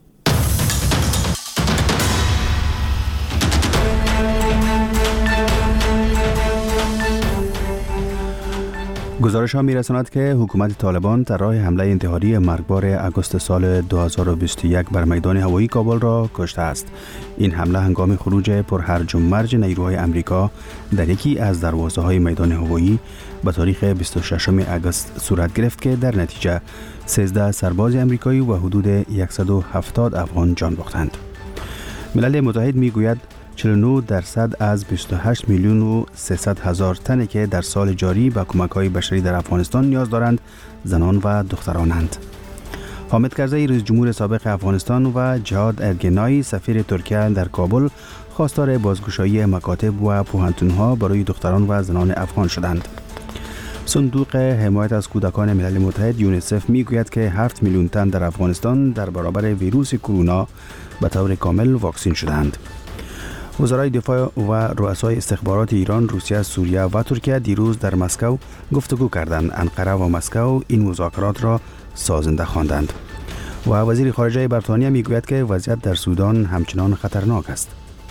گزارش ها می رساند که حکومت طالبان در راه حمله انتحاری مرگبار اگست سال دو هزار و بیست و یک بر میدان هوایی کابل را کشته است. این حمله هنگام خروج پرهرج و مرج نیروهای امریکا در یکی از دروازه های میدان هوایی به تاریخ بیست و ششم اگست صورت گرفت که در نتیجه سیزده سرباز امریکایی و حدود صد و هفتاد افغان جان باختند. ملل متحد می گوید چهل و نه درصد از بیست و هشت میلیون و سیصد هزار تنی که در سال جاری به کمک‌های بشری در افغانستان نیاز دارند زنان و دخترانند. حامد کرزی رئیس جمهور سابق افغانستان و جهاد ارگنایی سفیر ترکیه در کابل خواستار بازگشایی مکاتب و پوهنتون‌ها برای دختران و زنان افغان شدند. صندوق حمایت از کودکان ملل متحد یونیسف میگوید که هفت میلیون تن در افغانستان در برابر ویروس کرونا به طور کامل واکسین شدند. وزرای دفاع و رؤسای استخبارات ایران، روسیه، سوریه و ترکیه دیروز در مسکو گفتگو کردند. انقره و مسکو این مذاکرات را سازنده خواندند. و وزیر خارجه بریتانیا میگوید که وضعیت در سودان همچنان خطرناک است.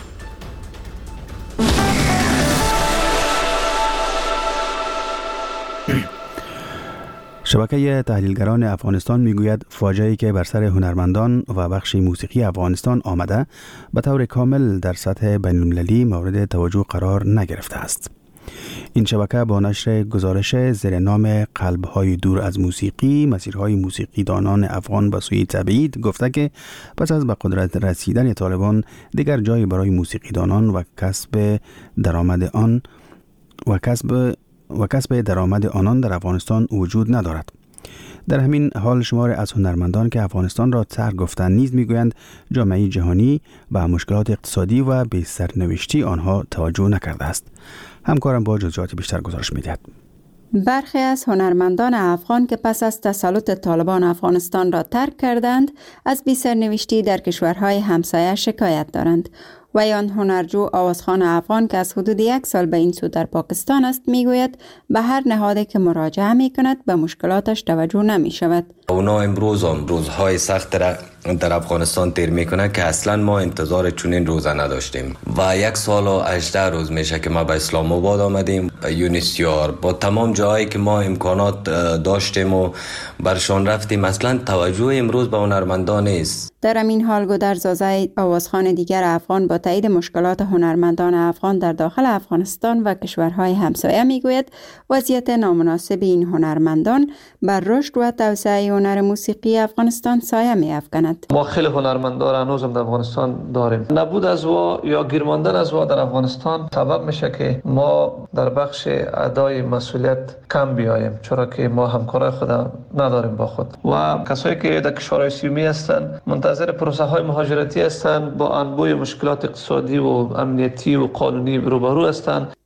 شبکه تحلیلگران افغانستان میگوید فاجعه‌ای که بر سر هنرمندان و بخش موسیقی افغانستان آمده به طور کامل در سطح بین‌المللی مورد توجه قرار نگرفته است. این شبکه با نشر گزارش زیر نام قلب‌های دور از موسیقی، مسیرهای موسیقی دانان افغان به سوی تبعید گفته که پس از به قدرت رسیدن طالبان دیگر جایی برای موسیقی دانان و کسب درآمد آن و کسب و کسب درآمد آنان در افغانستان وجود ندارد. در همین حال شمار از هنرمندان که افغانستان را ترک گفتند نیز میگویند جامعه جهانی به مشکلات اقتصادی و بی سرنوشتی آنها توجه نکرده است. همکارم با جزئیات بیشتر گزارش می‌دهد. برخی از هنرمندان افغان که پس از تسلط طالبان افغانستان را ترک کردند از بی سرنوشتی در کشورهای همسایه شکایت دارند. و یان هنرجو آوازخوان افغان که از حدود یک سال به این سو در پاکستان است میگوید به هر نهادی که مراجعه می کند به مشکلاتش توجه نمی شود. اونا امروز هم روزهای سخت را در افغانستان تیر میکنه که اصلا ما انتظار چنین روزه نداشتیم و یک سال و هجده روز میشه که ما به اسلام آباد آمدیم، یونیسیار با تمام جایی که ما امکانات داشتیم و برشان رفتیم، اصلا توجه امروز به هنرمندان نیست. در این حال گودرزازه آوازخوان دیگر افغان با تایید مشکلات هنرمندان افغان در داخل افغانستان و کشورهای همسایه میگوید وضعیت نامناسب این هنرمندان بر رشد و توسعه هنر موسیقی افغانستان سایه می‌افکند. ما خیلی هنرمندان هنوز هم در افغانستان داریم. نبود از وا یا گیر ماندن از وا در افغانستان سبب میشه که ما در بخش ادای مسئولیت کم بیاییم، چرا که ما همکارای خود نداریم با خود و کسایی که در کشورهای سیومی هستند منتظر پروسه های مهاجرتی هستند، با انبوه مشکلات اقتصادی و امنیتی و قانونی روبرو هستند.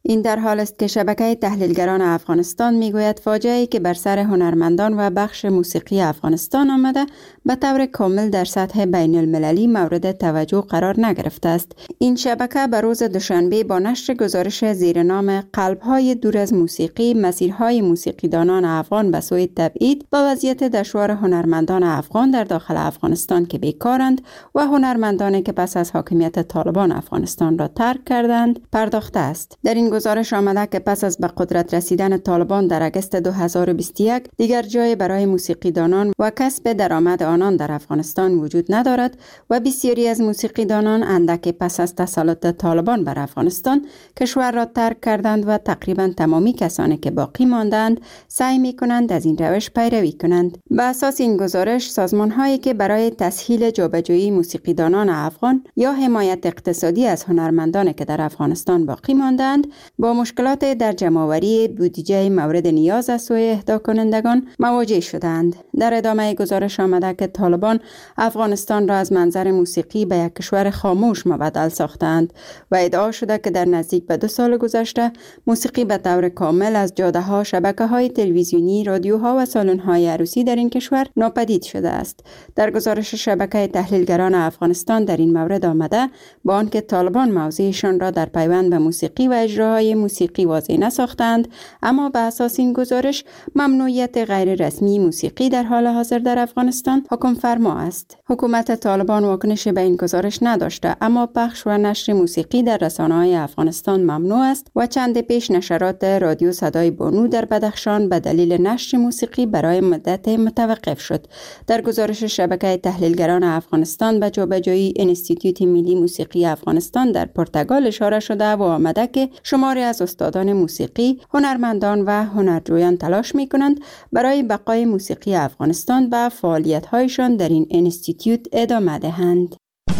این در حال است که شبکه تحلیلگران افغانستان میگوید فاجعه‌ای که بر سر هنرمندان و بخش موسیقی افغانستان آمده به طور کامل در سطح بین المللی مورد توجه قرار نگرفته است. این شبکه به روز دوشنبه با نشر گزارش زیر نام قلب‌های دور از موسیقی، مسیرهای موسیقیدانان افغان به سوی تبعید با وضعیت دشوار هنرمندان افغان در داخل افغانستان که بیکارند و هنرمندانی که پس از حاکمیت طالبان افغانستان را ترک کردند پرداخته است. در این گزارش آمده که پس از به قدرت رسیدن طالبان در اگست دو هزار و بیست و یک دیگر جای برای موسیقیدانان و کسب درآمد آنان در افغانستان وجود ندارد و بسیاری از موسیقیدانان اندک پس از تسلط طالبان بر افغانستان کشور را ترک کردند و تقریبا تمامی کسانی که باقی ماندند سعی می کنند از این روش پیروی کنند. به اساس این گزارش سازمان هایی که برای تسهیل جابجایی موسیقیدانان افغان یا حمایت اقتصادی از هنرمندانی که در افغانستان باقی ماندند با مشکلات در جمع‌آوری بودجه مورد نیاز از سوی اهدا کنندگان مواجه شدند. در ادامه گزارش آمده که طالبان افغانستان را از منظر موسیقی به یک کشور خاموش مبدل ساختند و ادعا شده که در نزدیک به دو سال گذشته موسیقی به طور کامل از جاده‌ها، شبکه‌های تلویزیونی، رادیوها و سالن‌های عروسی در این کشور ناپدید شده است. در گزارش شبکه تحلیلگران افغانستان در این مورد آمده با آنکه طالبان موضعشان را در پیوند به موسیقی و اجراهای موسیقی واضح نساختند، اما به اساس این گزارش ممنوعیت غیر رسمی موسیقی در حال حاضر در افغانستان حکم فرما است. حکومت طالبان واکنشی به این گزارش نداشته، اما پخش و نشر موسیقی در رسانه‌های افغانستان ممنوع است و چند پیش نشرات رادیو صدای بانو در بدخشان به دلیل نشر موسیقی برای مدت متوقف شد. در گزارش شبکه تحلیلگران افغانستان به جابجایی انستیتوت ملی موسیقی افغانستان در پرتغال اشاره شده و آمده که شماری از استادان موسیقی، هنرمندان و هنرجویان تلاش می کنند برای بقای موسیقی افغانستان و فعالیت‌هایشان در این انستیتوت ادامه دهند.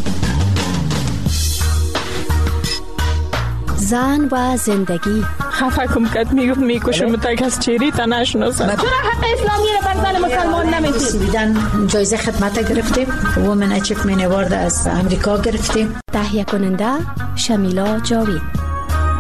زن و زندگی خفه کم کت میگفت میکشم تک از چیری تا نشناسم. چرا حق اسلامی رو بر زن مسلمان نمیدید؟ سویدن جایزه خدمت گرفتیم، وومن اچیومنت اوارد از امریکا گرفتیم. تهیه کننده شمیلا جاوید.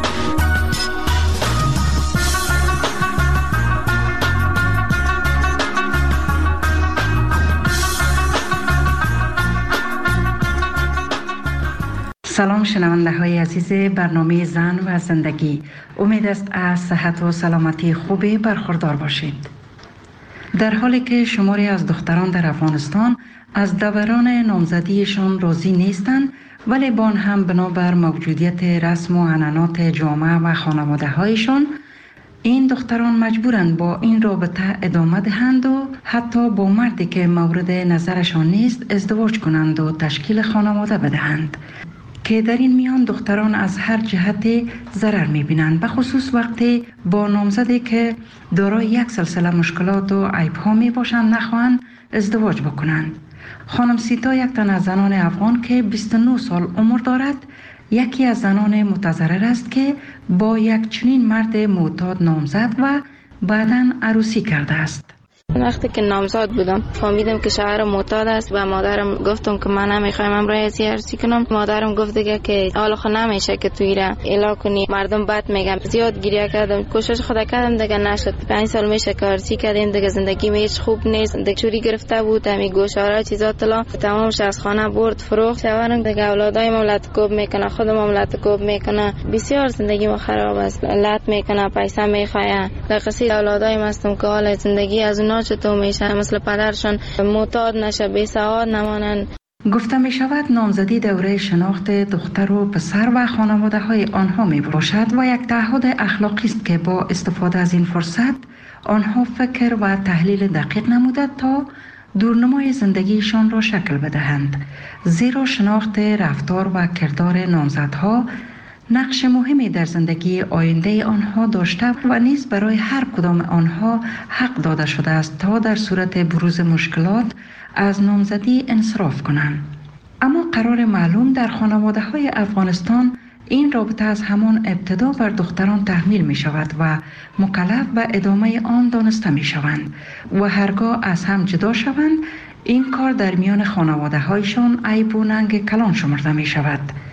سلام شنونده های عزیز برنامه زن و زندگی، امید است از صحت و سلامتی خوبی برخوردار باشید. در حالی که شماری از دختران در افغانستان از دوران نامزدیشان راضی نیستند، ولی با آن هم بنابر موجودیت رسم و عنعنات جامعه و خانواده هایشان این دختران مجبورند با این رابطه ادامه دهند و حتی با مردی که مورد نظرشان نیست ازدواج کنند و تشکیل خانواده بدهند، که در این میان دختران از هر جهت ضرر می‌بینند، به خصوص وقتی با نامزدی که دارای یک سلسله مشکلات و عیب‌ها میباشند نخواهند ازدواج بکنند. خانم سیتا یک تن از زنان افغان که بیست و نه سال عمر دارد، یکی از زنان متضرر است که با یک چنین مرد معتاد نامزد و بعداً عروسی کرده است. وقتی که نامزاد بودم فهمیدم که شوهر معتاد است و مادرم گفتم که من نمیخوایم امروز عروسی کنم. مادرم گفت دیگه که حالا خود نمیشه که توی را اعلام کنی، مردم بد میگن. زیاد گریه کردم، کوشش خدا کردم دیگه نشد. پنج سال میشه که عروسی کردیم دیگه، زندگی هیچ خوب نیست. دیگه چوری گرفته بود، همین گوشواره چیزا طلا تمامش از خانه برد فروخت. شوهرم دیگه اولادای مملت کوب میکنه، خود مملت کوب میکنه، بسیار زندگی ما خراب است. لط میکنه، پیسه میخواه. دقیقاً اولادای مستم که حال زندگی از اونها چطور میشه، مثل پدرشون معتاد نشه، بی سواد نمانن. گفته می شود نامزدی دوره شناخت دختر و پسر و خانواده های آنها می باشد و یک تعهد اخلاقی است که با استفاده از این فرصت آنها فکر و تحلیل دقیق نموده تا دورنمای زندگیشان را شکل بدهند، زیرا شناخت رفتار و کردار نامزدها نقش مهمی در زندگی آینده آنها داشته و نیز برای هر کدام آنها حق داده شده است تا در صورت بروز مشکلات از نامزدی انصراف کنند. اما قرار معلوم در خانواده های افغانستان این رابطه از همان ابتدا بر دختران تحمیل می شود و مکلف به ادامه آن دانسته می شوند و هرگاه از هم جدا شوند این کار در میان خانواده هایشان عیب و ننگ کلان شمرده می شود.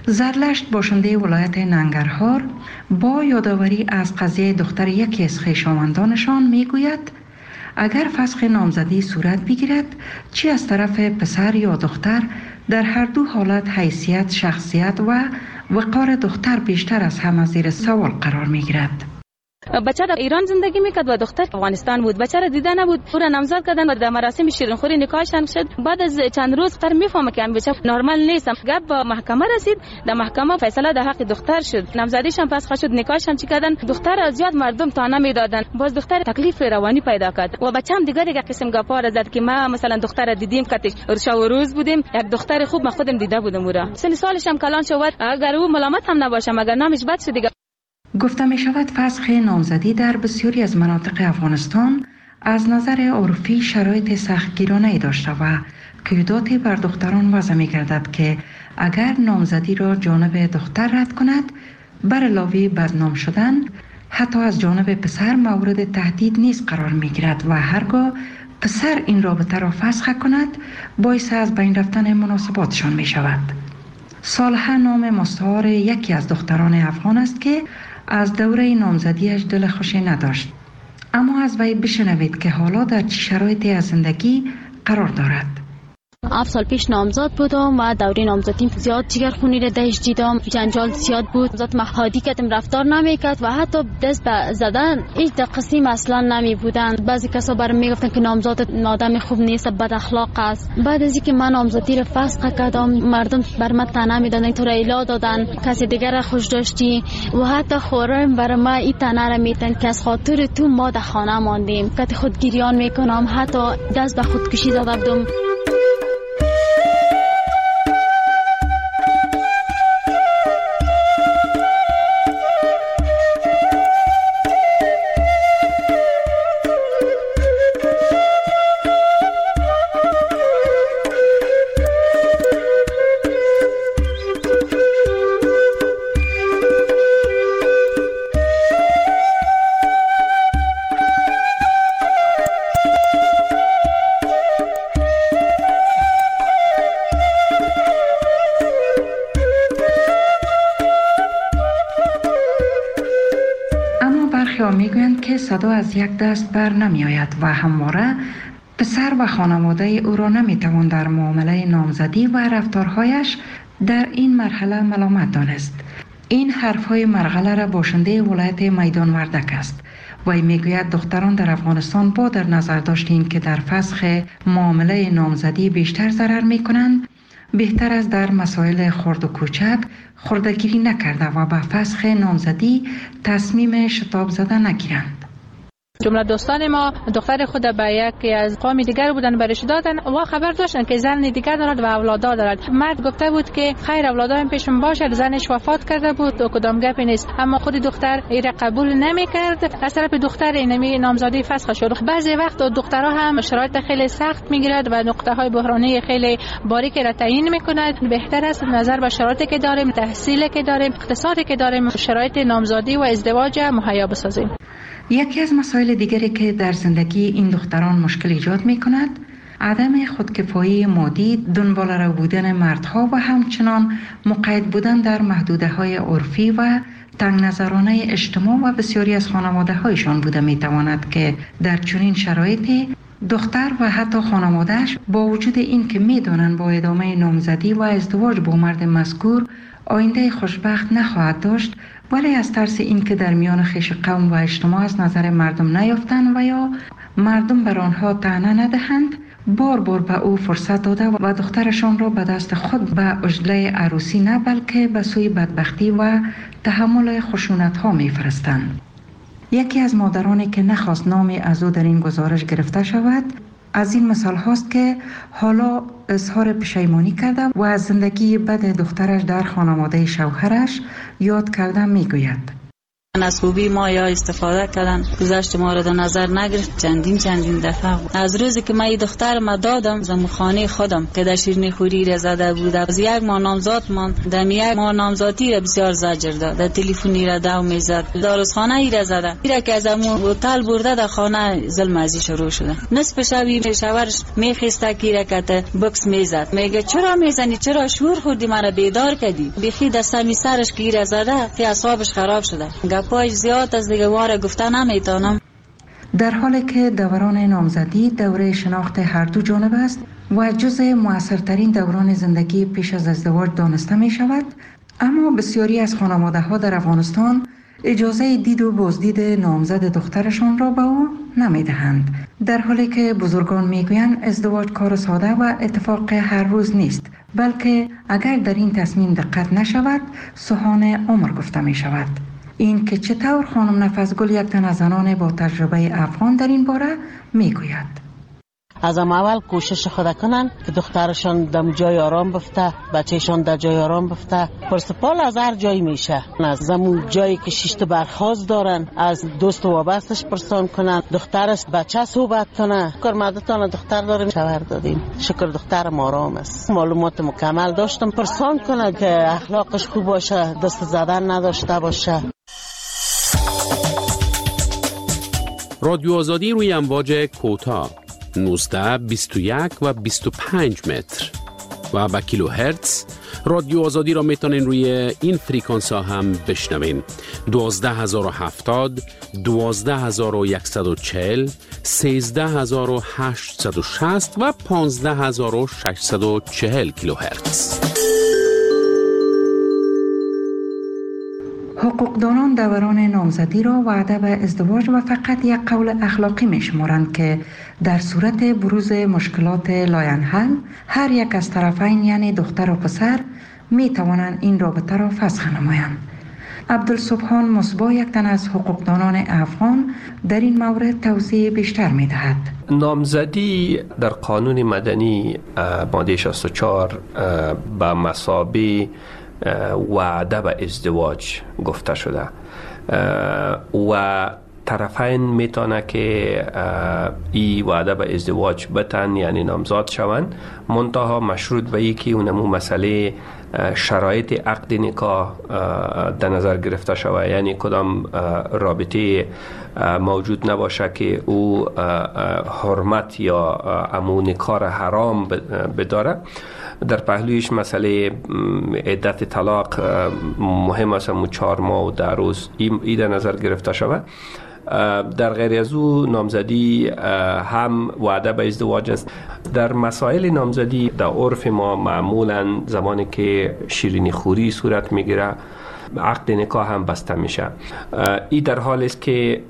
زرلشت باشنده ولایت ننگرهار با یادآوری از قضیه دختر یکی از خویشاوندانشان میگوید اگر فسخ نامزدی صورت بگیرد چی از طرف پسر یا دختر در هر دو حالت حیثیت، شخصیت و وقار دختر بیشتر از همه زیر سوال قرار میگیرد. بچه در ایران زندگی میکرد و دختر افغانستان بود. بچه را دیده نبود. او را نامزد کردن و در مراسم شیرینخوری نکاحشان شد. بعد از چند روز دختر میفهمه که این بچه نرمال نیست. گپ به محکمه رسید. در محکمه فیصله در حق دختر شد. نامزدیشان پس شد، نکاحشان چی کردن. دختر از زیاد مردم طعنه میدادن. باز دختر تکلیف روانی پیدا کرد و بچه هم دیگه دیگه قسم گپا را زد که ما مثلا دختر را دیدیم کتش شب و روز بودیم. یک دختر خوب ما خودم دیده بودم او را. سن سالش هم کلان شد. اگر او ملامت هم نباشه مگر نامش بد شد دیگه. گفته می شود فسخ نامزدی در بسیاری از مناطق افغانستان از نظر عرفی شرایط سختگیرانه‌ای داشته و قیوداتی بر دختران وضع می گردد که اگر نامزدی را جانب دختر رد کند بر علاوه بدنام شدن حتی از جانب پسر مورد تهدید نیز قرار می گیرد و هرگاه پسر این رابطه را فسخ کند باعث از بین رفتن مناسباتشان می شود. صالحه نام مستعار یکی از دختران افغان است که از دوره نامزدیش دل خوشی نداشت. اما از وی بشنوید که حالا در چه شرایطی از زندگی قرار دارد. هفت سال پیش نامزد بودم و دوره نامزدیم زیاد جگرخونی را دهش دیدم، جنجال زیاد بود، زیاد محادی کردم رفتار نمیکرد و حتی دست به زدن هیچ قسم اصلا نمی بودند. بعضی کسا برام میگفتن که نامزد آدم خوب نیست، بد اخلاق است. بعد از اینکه من نامزدی را فسخ کردم مردم بر من طعنه میدادن، تو را الا دادن، کسی دیگر را خوش داشتی و حتی خورم بر ما این طعنه را میدن که از خاطر تو ما در خانه ماندیم، که خودگیریان میکنم، حتی دست به خودکشی زده بودم. میگویند که صدا از یک دست بر نمی آید و همواره پسر و خانواده او را نمی توان در معامله نامزدی و رفتارهایش در این مرحله ملامت دانست. این حرفهای مرغله را باشنده ولایت میدان وردک است و میگوید دختران در افغانستان با در نظر داشتیم که در فسخ معامله نامزدی بیشتر ضرر می کنند، بهتر است در مسائل خرد و کوچک خردگیری نکرده و به فسخ نامزدی تصمیم شتاب زده نگیرند. جمله دوستان ما دختر خود به یکی از قوم دیگر بودن برش دادن و خبر داشتن که زن دیگر دارد و اولادا دارد. مرد گفته بود که خیر اولادایم پیشم باشه، زنش وفات کرده بود و کدام گپی نیست. اما خود دختر این قبول نمیکرد. از طرف دختر اینمی نامزدی فسخ شد. بعضی وقت دخترها هم شرایط خیلی سخت میگیرد و نقطه های بحرانی خیلی باریک را تعیین میکند. بهتر است نظر به شرایطی که داریم، تحصیلی که داریم، اقتصادی که داریم، شرایط نامزدی و ازدواج مهیا بسازیم. یکی از مسائل دیگری که در زندگی این دختران مشکل ایجاد می کند عدم خودکفایی مادی، دنبال رو بودن مردها و همچنان مقید بودن در محدوده های عرفی و تنگ نظرانه اجتماع و بسیاری از خانواده هایشان بوده می تواند که در چنین شرایطی دختر و حتی خانوادهش با وجود این که می دانند با ادامه نامزدی و ازدواج با مرد مذکور آینده خوشبخت نخواهد داشت، ولی از ترس اینکه در میان خویش قوم و اجتماع از نظر مردم نیافتند و یا مردم بر آنها طعنه ندهند، بار بار به او فرصت داده و دخترشان را به دست خود به عجله عروسی نه بلکه به سوی بدبختی و تحمل خشونت ها می فرستند. یکی از مادرانی که نخواست نامی از او در این گزارش گرفته شود از این مثال هاست که حالا اظهار پشیمانی کرده و از زندگی بد دخترش در خانواده شوهرش یاد کرده می گوید. از خوبی ما یا استفاده کردن، گذشت ما را در نظر نگرفت. چندین چندین دفعه از روزی که من این دختر ما دادم زمو خانه خودم که در شیرینی خوری را زده بود، از یک ماه نامزاد من در یک ماه نامزادی را بسیار زجر داد، در تلفنی را دو میزد، داروخانه ای را زده، ایرا که از امو هتل برده در خانه ظلم ازی شروع شده. نصف شبی شوهرش میخسته کیره کته بکس میزد، میگه چرا میزنی، چرا شور خوردی، مرا بیدار کردی. بیخی دستمی سرش گیر زده که اعصابش خراب شده. گپاش زیاد از دیگه واره گفته نمیتونم. در حالی که دوران نامزدی دوره شناخت هر دو جانب است و جزء موثرترین دوران زندگی پیش از ازدواج دانسته می شود، اما بسیاری از خانواده ها در افغانستان اجازه دید و بازدید نامزد دخترشان را به او نمی دهند، در حالی که بزرگان می گویند ازدواج کار ساده و اتفاق هر روز نیست، بلکه اگر در این تصمیم دقت نشود سوهان عمر گفته می شود. این که چطور خانم نفسگل، یک تن از زنان با تجربه افغان در این باره می گوید. از اول کوشش خود کنن که دخترشان در جای آرام بفته، بچهشان در جای آرام بفته. پرسپال از هر جایی میشه، از زمون جایی که شیشت برخواست دارن از دوست و وابستش پرسان کنن، دخترش بچه صحبت کنه. کرمدتان دختر داریم، شوهر دادیم، شکر دخترم آرام است، معلومات مکمل داشتم، پرسان کنه که اخلاقش خوب باشه، دست زدن نداشته باشه. رادیو آزادی روی امواج کوتاه نوزده، بیست و یک و بیست و پنج متر و با کیلو هرتز. رادیو آزادی را میتونین روی این فریکانس ها هم بشنوین: دوازده هزار و هفتاد، دوازده هزار و صد و چهل، سیزده هزار و هشتصد و شصت و پانزده هزار و ششصد و چهل کیلو هرتز. حقوقدانان دوران نامزدی را وعده به ازدواج و فقط یک قول اخلاقی می شمارند که در صورت بروز مشکلات لاینحل هر یک از طرفین یعنی دختر و پسر می توانند این رابطه را فسخ نمایند. عبدالسبحان مصباح، یک تن از حقوقدانان افغان، در این مورد توضیح بیشتر می دهد. نامزدی در قانون مدنی ماده شصت و چهار به مثابه وعده به ازدواج گفته شده و طرفین میتونه که ای وعده به ازدواج بتن، یعنی نامزاد شوند، منتها مشروط به ای که اونمو مسئله شرایط عقد نکاح در نظر گرفته شود، یعنی کدام رابطه موجود نباشه که او حرمت یا امو نکاح را حرام بداره. در پهلویش مسئله عدت طلاق مهم است، مو چهار ماه و ده روز ای در نظر گرفته شود. در غیر از او نامزدی هم وعده به ازدواج است. در مسائل نامزدی در عرف ما معمولا زمانی که شیرینی خوری صورت میگیره عقد نکاح هم بسته میشه. ای در حال است که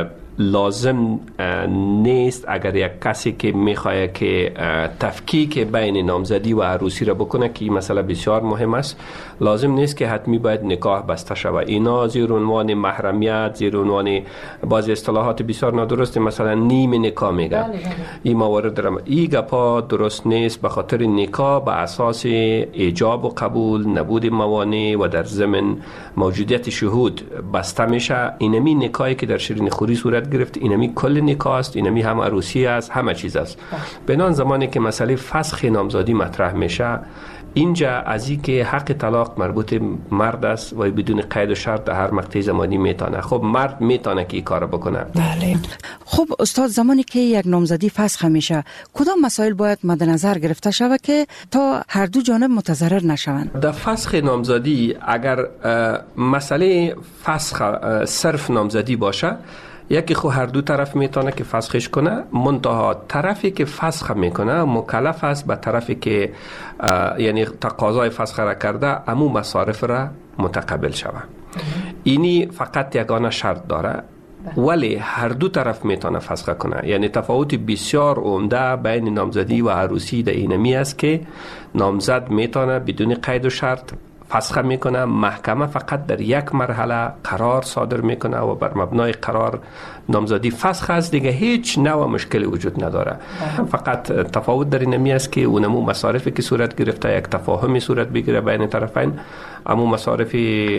لازم نیست اگر یک کسی که میخواه که تفکیک بین نامزدی و عروسی را بکنه، که این مسئله بسیار مهم است، لازم نیست که حتمی باید نکاح بسته شود. اینا زیر عنوان محرمیت، زیر عنوان بعضی اصطلاحات بسیار نادرست، مثلا نیم نکاح میگن، این موارد درم این گپا درست نیست. به خاطر نکاح به اساس ایجاب و قبول، نبود موانع و در ضمن موجودیت شهود بسته میشه. اینمی نکاحی که در شیرین خوری صورت گرفت، اینمی کل نکاح است، اینمی هم عروسی است، همه چیز است. بنان زمانی که مسئله فسخ نامزدی مطرح میشه، اینجا از این که حق طلاق مربوط مرد است و بدون قید و شرط در هر مقطع زمانی میتونه. خب مرد میتونه که این کار بکنه. بله. خب استاد، زمانی که یک نامزدی فسخ میشه، کدام مسائل باید مد نظر گرفته شود که تا هر دو جانب متضرر نشوند؟ در فسخ نامزدی اگر مسئله فسخ صرف نامزدی باشه، یکی خو هر دو طرف میتونه که فسخش کنه، منتها طرفی که فسخ میکنه مکلف است به طرفی که یعنی تقاضای فسخ را کرده امو مصارف را متقبل شود. اینی فقط یگانه شرط داره، ولی هر دو طرف میتونه فسخ کنه. یعنی تفاوت بسیار عمده بین نامزدی و عروسی در اینمی است که نامزد میتونه بدون قید و شرط فسخ میکنه، محکمه فقط در یک مرحله قرار صادر میکنه و بر مبنای قرار نامزدی فسخ است، دیگه هیچ نوع مشکلی وجود نداره. فقط تفاوت در اینمی است که اونمو مصارفی که صورت گرفته یک تفاهمی صورت بگیره بین طرفین، اما مصارف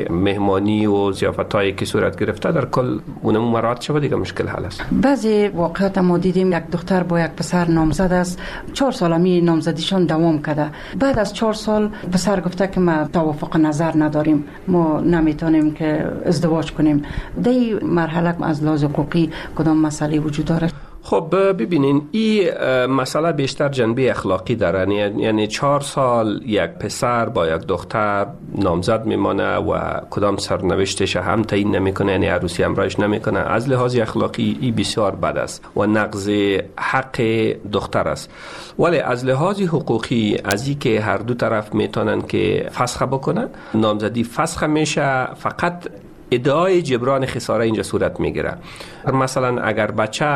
مهمانی و ضیافتایی که صورت گرفته در کل اونم مراد شود دیگه مشکل حل است. بعضی واقعات ما دیدیم یک دختر با یک پسر نامزد است، چهار سال می نامزدیشان دوام کرده. بعد از چهار سال پسر گفته که ما توافق نظر نداریم، ما نمیتونیم که ازدواج کنیم. در این مرحله از لحاظ حقوقی کدام مسئله وجود داره؟ خب ببینین این مسئله بیشتر جنبه اخلاقی داره، یعنی چهار سال یک پسر با یک دختر نامزد میمانه و کدام سرنوشتش هم تعیین نمیکنه، یعنی عروسی همراهش نمیکنه. از لحاظ اخلاقی این بسیار بد است و نقض حق دختر است. ولی از لحاظ حقوقی از این که هر دو طرف میتونن که فسخ بکنن، نامزدی فسخ میشه، فقط ادعای جبران خساره اینجا صورت میگیره. مثلا اگر بچه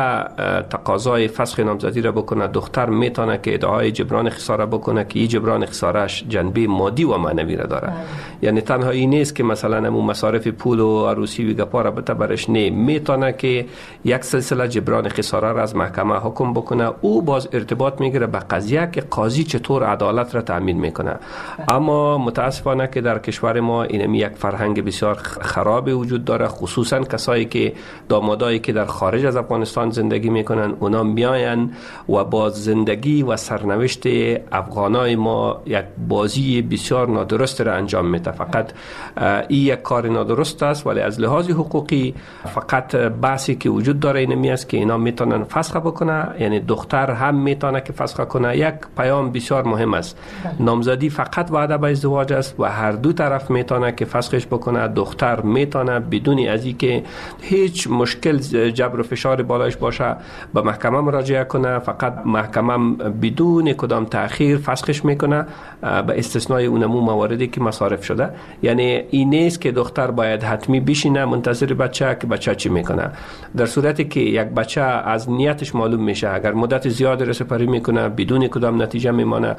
تقاضای فسخ نامزدی را بکنه، دختر میتونه که ادعای جبران خساره بکنه که این جبران خسارهش جنبه مادی و معنوی را داره. یعنی تنها این نیست که مثلا همون مصارف پول و عروسی و گپا را بته برش، نه، میتونه که یک سلسله جبران خساره را از محکمه حکم بکنه. او باز ارتباط میگیره به قضیه که قاضی چطور عدالت را تامین میکنه. اما متاسفانه که در کشور ما این یک فرهنگ بسیار خراب وجود داره، خصوصا کسایی که دامادایی که در خارج از افغانستان زندگی میکنن، اونا میاین و با زندگی و سرنوشت افغانای ما یک بازی بسیار نادرست را انجام میده. فقط این یک کار نادرست است، ولی از لحاظ حقوقی فقط بحثی که وجود داره اینمی است که اینا میتونن فسخ بکنه، یعنی دختر هم میتونه که فسخ کنه. یک پیام بسیار مهم است، نامزدی فقط وعده به ازدواج است و هر دو طرف میتونه که فسخش بکنه. دختر میتونه بدون از اینکه هیچ مشکل جبر و فشار بالایش باشه به محکمه مراجعه کنه، فقط محکمه بدون کدام تأخیر فسخش میکنه به استثنای اونمو مواردی که مصارف شده. یعنی این نیست که دختر باید حتمی بشینه منتظر بچه که بچه چی میکنه. در صورتی که یک بچه از نیتش معلوم میشه، اگر مدت زیاد رسپری میکنه بدون کدام نتیجه میمانه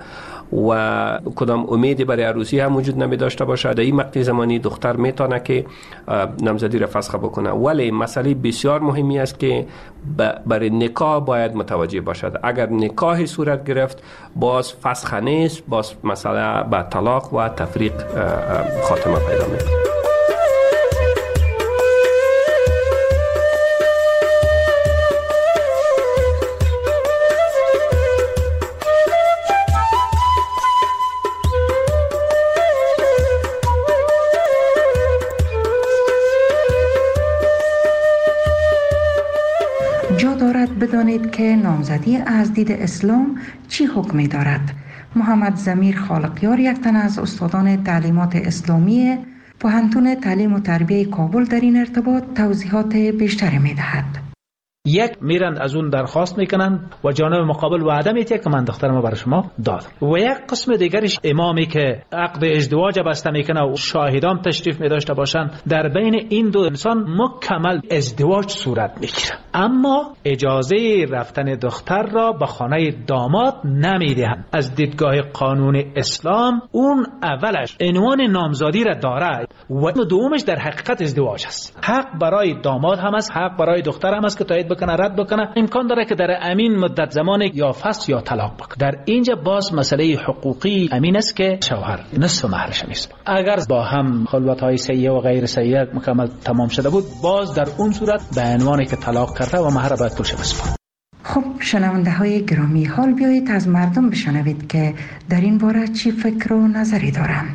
و کدام امیدی برای عروسی هم وجود نمی داشته باشه، در این مقطع زمانی دختر میتونه که نامزدی را فسخ بکنه. ولی مسئله بسیار مهمی است که برای نکاح باید متوجه باشد. اگر نکاح صورت گرفت باز فسخ نیست، باز مسئله به طلاق و تفریق خاتمه پیدا میکنه. بدانید که نامزدی از دید اسلام چی حکمی دارد. محمد ضمیر خالقیار، یک تن از استادان تعلیمات اسلامی پوهنتون تعلیم و تربیه کابل، در این ارتباط توضیحات بیشتری می دهد. یک میرند از اون درخواست میکنن و جانب مقابل وعده میده که من دخترم برای شما دادم، و یک قسم دیگرش امامی که عقد ازدواج بسته میکنه و شاهدان تشریف میداشته باشن، در بین این دو انسان مکمل ازدواج صورت میگیره، اما اجازه رفتن دختر را به خانه داماد نمیدهند. از دیدگاه قانون اسلام اون اولش عنوان نامزادی را داره و دومش در حقیقت ازدواج است. حق برای داماد هم است، حق برای دختر هم است که تایید بکنه رد بکنه. امکان داره که در امین مدت زمان یا فسخ یا طلاق بکنه. در اینجا باز مسئله حقوقی امین است که شوهر نصف مهرش نیست. اگر با هم خلوت های سیئه و غیر سیئه مکمل تمام شده بود، باز در اون صورت به عنوانی که طلاق کرده و مهر باید پولش بسپاره. خب شنونده های گرامی، حال بیایید از مردم بشنوید که در این باره چی فکر و نظری دارند.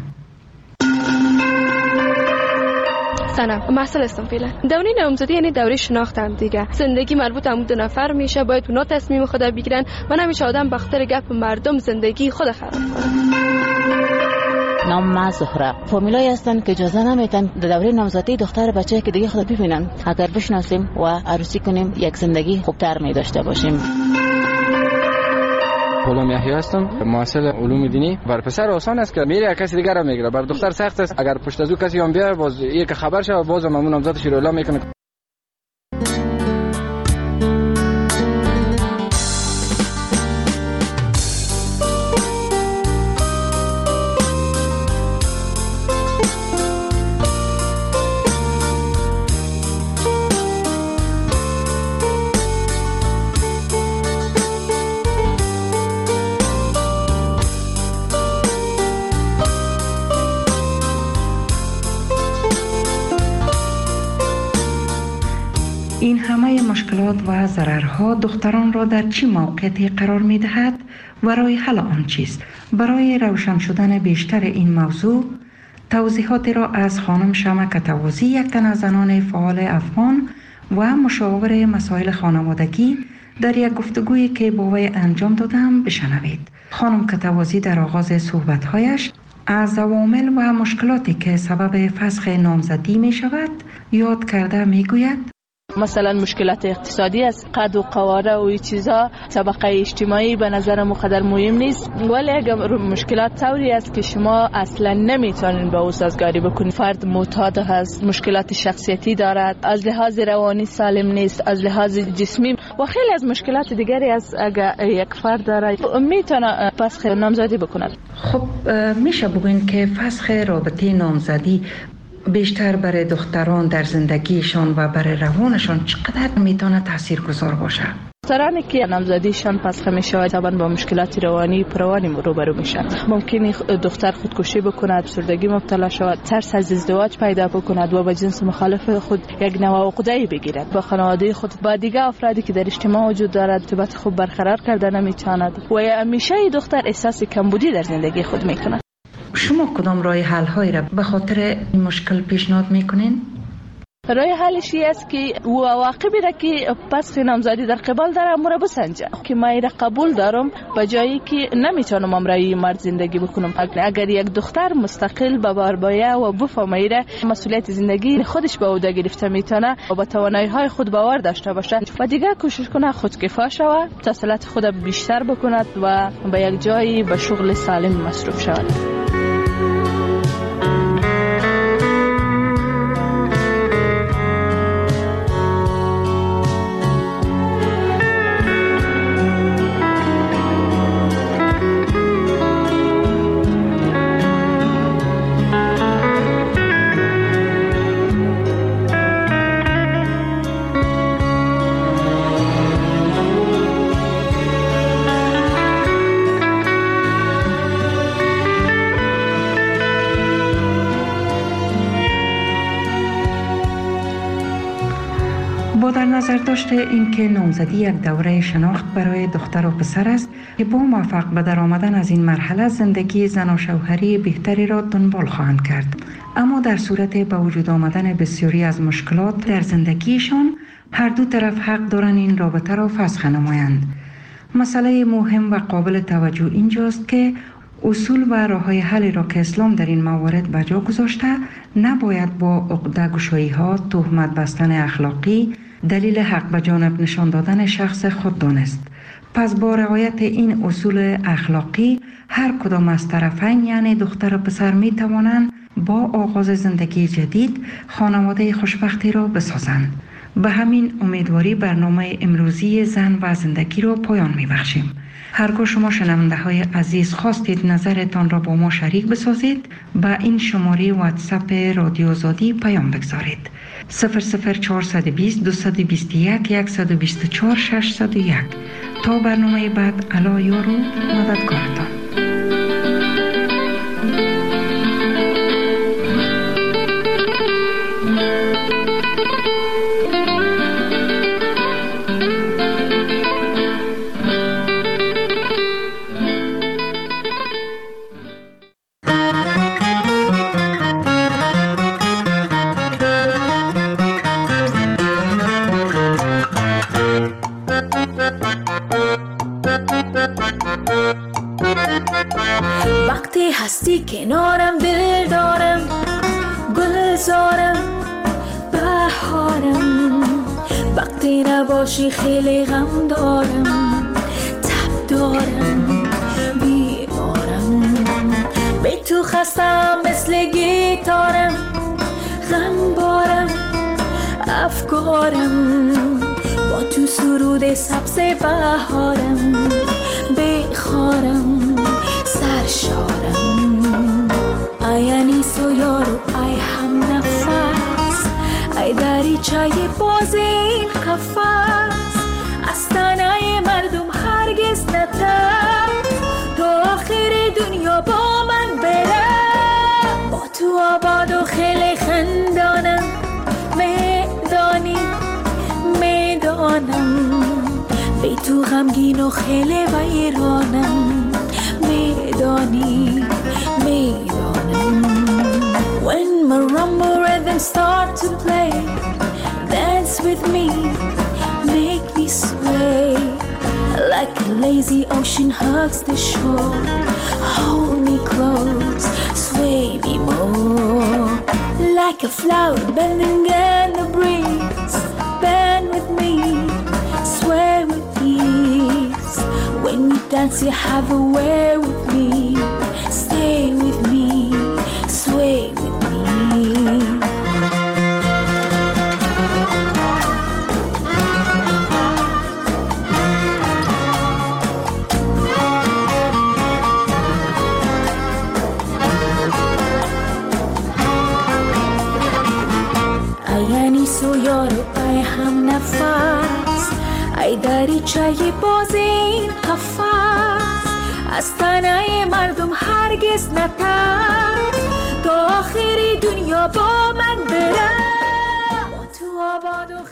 سلام، محصل هستم فعلا. دوره نامزدی یعنی دوره شناخت هم دیگه. زندگی مربوط هم دو نفر میشه، باید اونا تصمیم خود بگیرن و نمیشه آدم به خاطر گپ مردم زندگی خود خراب کنه. نام ما زهره. فامیلایی هستن که اجازه نمیدن در دوره نامزدی دختر بچه که دیگه خود ببینن. اگر بشناسیم و عروسی کنیم یک زندگی خوبتر می داشته باشیم. غلام یحیی هستم، محصل علوم دینی. بر پسر آسان است که میره کسی دیگر را میگیره، بر دختر سخت است. اگر پشت از او کسی هم بیاره باز یک خبر شه، باز همون نامزدش رو اعلام میکنه. این همه مشکلات و ضررها دختران را در چه موقعیتی قرار می دهد و راه حل آن چیست؟ برای روشن شدن بیشتر این موضوع توضیحاتی را از خانم شمع کتوازی، یک تن از زنان فعال افغان و مشاور مسائل خانوادگی، در یک گفتگویی که با وی انجام دادم بشنوید. خانم کتوازی در آغاز صحبت‌هایش از عوامل و مشکلاتی که سبب فسخ نامزدی می شود یاد کرده می گوید: مثلا مشکلات اقتصادی است، قد و قواره و این چیزا، طبقه اجتماعی به نظر مقدر مهم نیست، ولی اگر مشکلات طوری است که شما اصلا نمیتونین با او سازگاری بکنید. فرد معتاد هست، مشکلات شخصیتی دارد، از لحاظ روانی سالم نیست، از لحاظ جسمی و خیلی از مشکلات دیگری است. اگر یک فرد داره میتونه فسخ نامزدی بکند. خب میشه بگوین که فسخ رابطه نامزدی بیشتر برای دختران در زندگیشان و برای روانشان چقدر میتونه تاثیرگذار باشه؟ دخترانی که نامزدیشان فسخ میشه طبعا با مشکلات روانی پروانی روبرو میشن. ممکنه دختر خودکشی بکند، افسردگی مبتلا شود، ترس از ازدواج پیدا بکند و با جنس مخالف خود یک نوع عقده‌ای بگیرد. با خانواده خود، با دیگه افرادی که در اجتماع وجود دارد ارتباط خوب برقرار کرده نمیتواند و همیشه دختر احساس کمبودی در زندگی خود میکند. شما کدام راه حل هایی را به خاطر این مشکل پیشنهاد میکنین؟ راه حلش است که او عواقبی را که پس نامزدی در قبال داره امور بسنجه که من را قبول دارم به جایی که نمیتونم امرای مرد زندگی بکنم. اگر یک دختر مستقل به بار بایه و بفهمه مسئولیت زندگی خودش به عهده گرفته میتونه و با توانایی های خود باور داشته باشه و دیگه کوشش کنه خودکفا شود، تسلط خود بیشتر بکند و به یک جایی به شغل سالم مصروف شود. با در نظر داشته این که نامزدی یک دوره شناخت برای دختر و پسر است که با موفق به در آمدن از این مرحله زندگی زن و شوهری بهتری را دنبال خواهند کرد، اما در صورت به وجود آمدن بسیاری از مشکلات در زندگیشان هر دو طرف حق دارند این رابطه را فسخ نمایند. مسئله مهم و قابل توجه اینجاست که اصول و راه‌های حل را که اسلام در این موارد به جا گذاشته نباید با عقده‌گشایی‌ها، تهمت بستن اخلاقی دلیل حق به جانب نشان دادن شخص خود دانست. پس با رعایت این اصول اخلاقی هر کدام از طرفین یعنی دختر و پسر می توانند با آغاز زندگی جدید خانواده خوشبختی را بسازند. به همین امیدواری برنامه امروزی زن و زندگی را پایان می بخشیم. هرگاه شما شنونده های عزیز خواستید نظرتان را با ما شریک بسازید، به این شماره واتساپ رادیو آزادی پیام بگذارید: صفر صفر چهارصد و بیست دویست و بیست و یک صد و بیست و چهار ششصد و یک. تا برنامه بعد، الا یارو مددکارتان. وقتی هستی کنارم دل دارم، گلزارم بهارم. وقتی نباشی خیلی غم دارم، تب دارم بیمارم. بی تو خستم مثل گیتارم، غم بارم افکارم. با تو سرود سبز بهارم، بخارم سرشارم. ای انیس و یارو ای هم نفس، ای دریچه باز این قفس. از تنه مردم هرگز نترس، تا آخر دنیا با من بره. با تو آباد و خیلی خندانم، میدانی تو غمگین و خیلی ویرانم، میدانی میدانم. When marimba rhythms start to play, dance with me, make me sway. Like a lazy ocean hugs the shore, hold me close, sway me more. Like a flower bending in the breeze, bend with me, sway with ease. When you dance you have a way with me, stay with me, sway with me. سو یارو ای هم نفس، ای دریچه باز این قفس، از تنه مردم هرگز نترس، تا آخری دنیا با من برم. تو آباد و